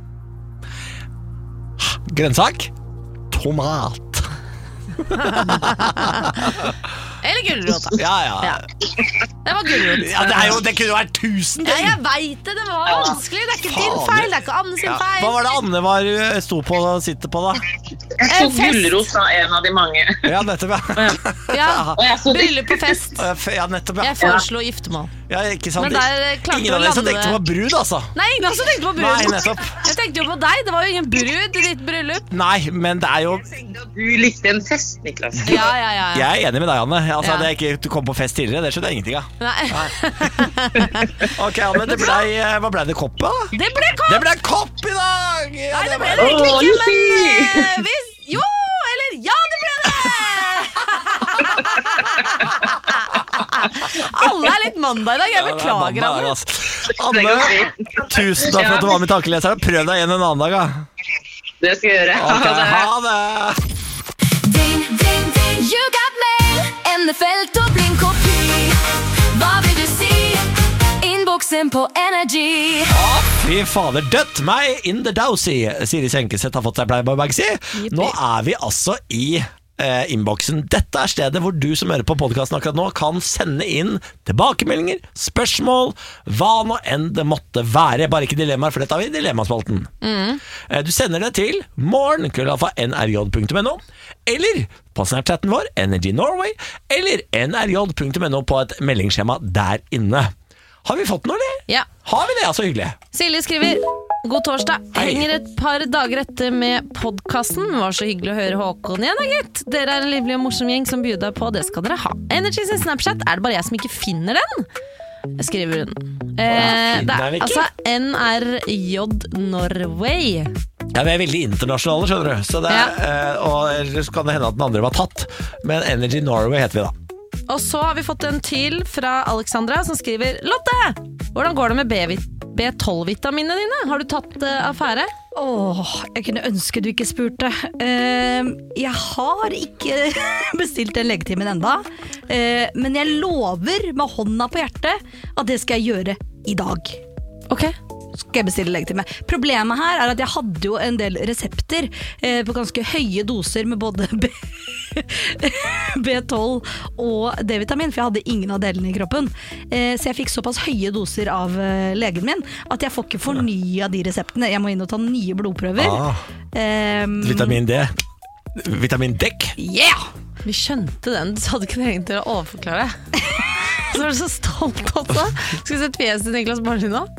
grønnsak. Tomat. Eller gulrot. da. Ja, ja. Ja. Det var gulrot. Ja, det, er jo, det kunne vært tusen Ja, ting. jeg veit det, det var vanskelig. Det er ikke din Fader. feil, det er ikke Anne sin Ja. feil. Hva var det Anne var, sto på og sitter på, da? Jeg tok gulrot av en av de mange. Ja, nettopp, ja. Ja, Og jeg så Bryllup på fest. Ja, nettopp, ja. Jeg foreslo giftermål. Ja, ikke sant? Men der klarte Ingen å av dere som lande- tenkte på brud, altså. Nei, ingen av oss tenkte på brud. Nei, nettopp. Jeg tenkte jo på deg, det var jo ingen brud i ditt bryllup. Nei, men det er jo Du likte en fest, Niklas. Ja, ja, ja. Jeg er enig med deg, Anne. Altså, Ja. Hadde jeg ikke kommet på fest tidligere, det skjønner jeg ingenting av. Nei. Ok, Anne, det ble, hva ble det kopp, da? Det ble kopp! Det ble kopp i dag! Ja, Nei, det ble var- det egentlig Åh, ikke, jippi! men eh, hvis, Jo, eller ja, det ble det! Alle er litt mandag i dag, jeg Ja, det er beklager, mandag, Anne. altså. Anne, tusen takk for at du var med i Tankeleseren. Prøv deg igjen en annen dag, da. Det skal jeg gjøre. Ok, Ha det. ha det. Ding, ding, ding. You got mail, N F L Dublin-kopi. Hva vil du si? Innboksen på Energy. Fy fader, dødt meg in the dowsy. Siri Senkeseth har fått seg Playboy-bag, si. Nå er vi altså i eh, innboksen. Dette er stedet hvor du som hører på podcasten akkurat nå kan sende inn tilbakemeldinger, spørsmål, hva nå enn det måtte være. Bare ikke dilemmaer, for dette har vi i Dilemmaspalten. Mm. Eh, Du sender det til morgen, krøllalfa, nrj punktum no, eller på Snapchatten vår, Energy Norway, eller nrj punktum no på et meldingsskjema der inne. Har vi fått noe, eller? Ja. Har vi det? Ja, så hyggelig. Silje skriver God torsdag. Hei. Henger et par dager etter med podcasten. Var så hyggelig å høre Håkon igjen, da, gitt. Dere er en livlig og morsom gjeng som byr deg på. Det skal dere ha. Energy sin Snapchat, er det bare jeg som ikke finner den? Jeg skriver hun. Eh, det er altså N R J Norway. Ja, vi er veldig internasjonale, skjønner du. Så det er, eh, og ellers kan det hende at den andre var tatt. Men Energy Norway heter vi da. Og så har vi fått en til fra Alexandra som skriver Lotte, hvordan går det med B tolv-vitaminene dine? Har du tatt uh, affære? Åh, jeg kunne ønske du ikke spurte. Eh, jeg har ikke bestilt den legetimen enda, eh, men jeg lover med hånda på hjertet at det skal jeg gjøre i dag. Ok. Skal jeg bestille legetime. Problemet her er at jeg hadde jo en del resepter eh, på ganske høye doser med både B, B tolv og D-vitamin, for jeg hadde ingen av delene i kroppen. Eh, så jeg fikk såpass høye doser av eh, legen min at jeg får ikke fornya de reseptene. Jeg må inn og ta nye blodprøver. Ah, Eh, vitamin D. Vitamin dekk. yeah! Vi skjønte den, du hadde ikke trengt til å overforklare. Så var du så stolt også. Skal vi se fjeset til Niklas Barlin nå?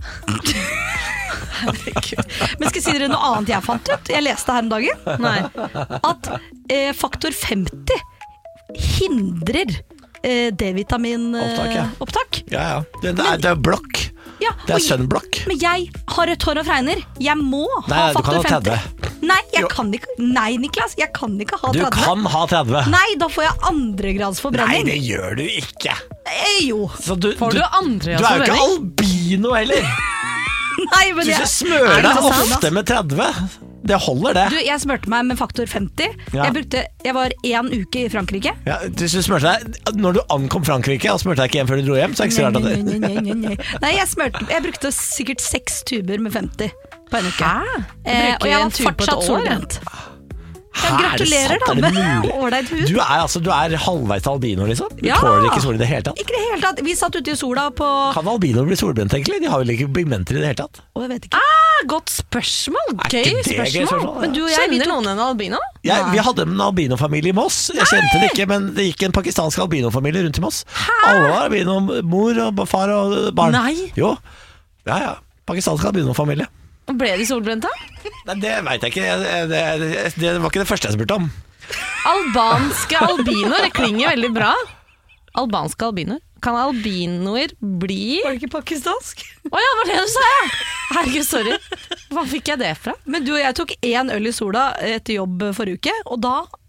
Men skal jeg si dere noe annet jeg fant ut? Jeg leste her om dagen. Nei. At eh, faktor femti hindrer eh, D-vitamin-opptak. Opptak, ja. opptak. Ja, ja. Det, det, er, det er blokk. Ja, Det er og- sønnblokk. Men jeg har rødt hår og fregner. Jeg må Nei, ha du kan faktor ha femti. tredve. Nei, jeg Jo. kan ikke. Nei, Niklas, jeg kan ikke ha Du tredve. kan ha tredve. Nei, da får jeg andregrads Nei, forbrenning. det gjør du ikke. Eh, jo. Så du, Får du andre Du er jo ikke forbrenning? albino heller. Nei, men Du jeg, smører Er det deg sant? ofte med tredve. Det holder, det. du, jeg smørte meg med faktor femti. Ja. Jeg, brukte, jeg var én uke i Frankrike. Ja, du smørte deg Når du ankom Frankrike og smørte deg ikke hjem før du dro hjem, så er det ikke så rart at Nei, det nei, nei, nei, nei. Nei, jeg, smørte, jeg brukte sikkert seks tuber med femti på en uke. Hæ? Eh, Bruker og jeg en var tube på et fortsatt år? solbrent. Ja, Hæ, er det gratulerer sant? da Er det med mulig? ålreit hud. Du er, altså, du er halvveis til albino, liksom? Du Ja. tåler ikke sol i det hele tatt? Ikke det hele tatt. Vi satt ute i sola på Å, Kan albinoer bli solbrent, egentlig? De har vel ikke pigmenter i det hele tatt? jeg vet ikke. Ah, godt spørsmål. Er ikke Gøy det gøy spørsmål. spørsmål? Men du og jeg, vi Kjenner tok noen en albino? Jeg, vi hadde en albinofamilie i Moss. Jeg kjente det ikke, men det gikk en pakistansk albinofamilie rundt i Moss. Alle var albino, mor og far og barn. Nei. Jo. Ja, ja. Pakistansk albinofamilie. Ble de solbrente? Nei, det veit jeg ikke. Det, det, det var ikke det første jeg spurte om. Albanske albinoer, det klinger veldig bra. Albanske albinoer. Kan albinoer bli Var det ikke pakistansk? Å ja, det var det du sa, ja! Herregud, sorry. Hva fikk jeg det fra? Men du og jeg tok én øl i sola etter jobb forrige uke, og da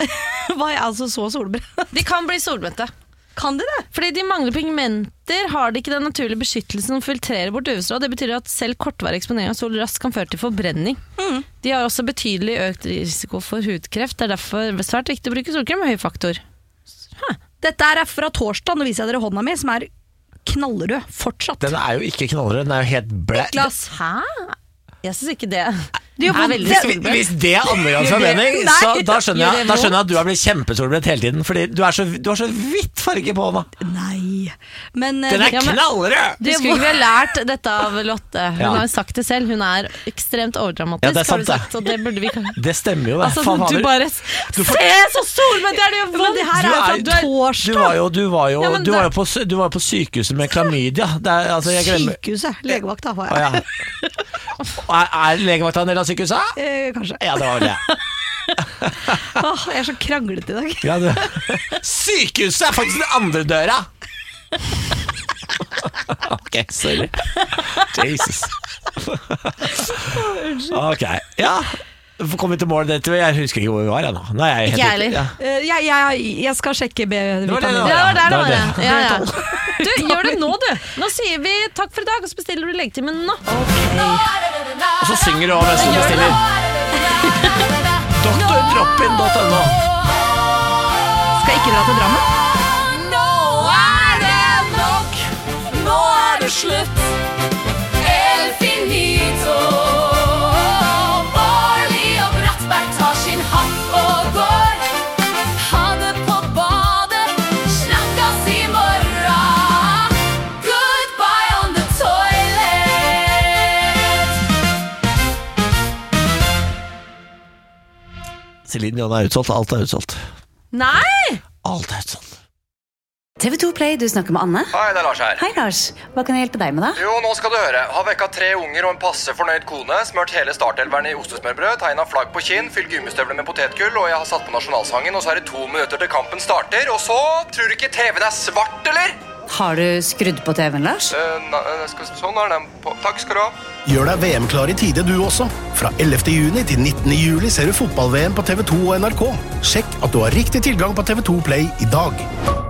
Hva er altså så solbrent? De kan bli solbrente. Kan de det? Fordi de mangler pigmenter, har de ikke den naturlige beskyttelsen som filtrerer bort U V-stråler. Det betyr at selv kortvarig eksponering av sol raskt kan føre til forbrenning. Mm. De har også betydelig økt risiko for hudkreft. Det er derfor svært viktig å bruke solkrem med høy faktor. Huh. Dette er fra torsdag, nå viser jeg dere hånda mi, som er knallrød fortsatt. Den er jo ikke knallrød, den er jo helt blæ. Hæ? Jeg synes ikke det Det er veldig solbrent. Hvis det er andregangs formening, så da skjønner, jeg, da skjønner jeg at du har blitt kjempesolbrent hele tiden. Fordi du, er så, du har så vidt farge på henne. Nei men, Den er ja, men, knallrød! Du skulle ikke vi ha lært dette av Lotte. Hun Ja. har jo sagt det selv. Hun er ekstremt overdramatisk. Ja, det er sant, har du sagt, og det burde vi kan... Det stemmer jo det. Altså, Faen, du fader. bare Du får- Se så solbrent jeg er, det gjør Men vondt! det her Du er fra er- du er- torsdag. Du var jo, du var jo, Ja, men du var det- jo, på, du var jo på sykehuset med klamydia. Det er, altså, jeg glemmer. Sykehuset, legevakta var Å, jeg. ja. Er, er legevakta en del av sykehuset? Eh, kanskje. Ja, det var vel det. Åh, jeg er så kranglet i dag. Ja, du. Sykehuset er faktisk den andre døra. Ok, sorry. Jesus. Ok, ja. Kom vi til mål, dette, jeg husker ikke hvor vi var jeg, nå. Nå er jeg helt Ikke jeg heller. ja. Eh, jeg, jeg, jeg skal sjekke B-vitamin. Det var det det var, Ja, det var der det var Det det. var Ja, ja. Du, gjør det nå, du. Nå sier vi takk for i dag, og så bestiller du legetimen nå. Og så synger du over mens du bestiller. doktor droppin punktum no. Skal jeg ikke dra til Drammen? Nå er det nok. Nå er det slutt. El finito. Barley og Brattberg tar sin hatt og går. Ha det på badet. Snakkes i morgen. Goodbye on the toilet. Celine Dion er utsolgt, alt er utsolgt. Nei! Alt er utsolgt. T V to Play, du snakker med Anne. Hei, det er Lars her. Hei Lars, hva kan jeg hjelpe deg med da? Jo, nå skal du høre. Har vekka tre unger og en passe fornøyd kone, smørt hele startelveren i ostesmørbrød, tegnet flagg på kinn, fylt gummistøvler med potetgull, og jeg har satt på nasjonalsangen, og så er det to minutter til kampen starter, og så tror du ikke T V-en er svart, eller? Har du skrudd på T V-en, Lars? Uh, na, skal, sånn er den på. Takk skal du ha. Gjør deg V M-klar i tide du også. Fra ellevte juni til nittende juli ser du fotball-V M på T V to og N R K. Sjekk at du har riktig tilgang på T V to Play i dag.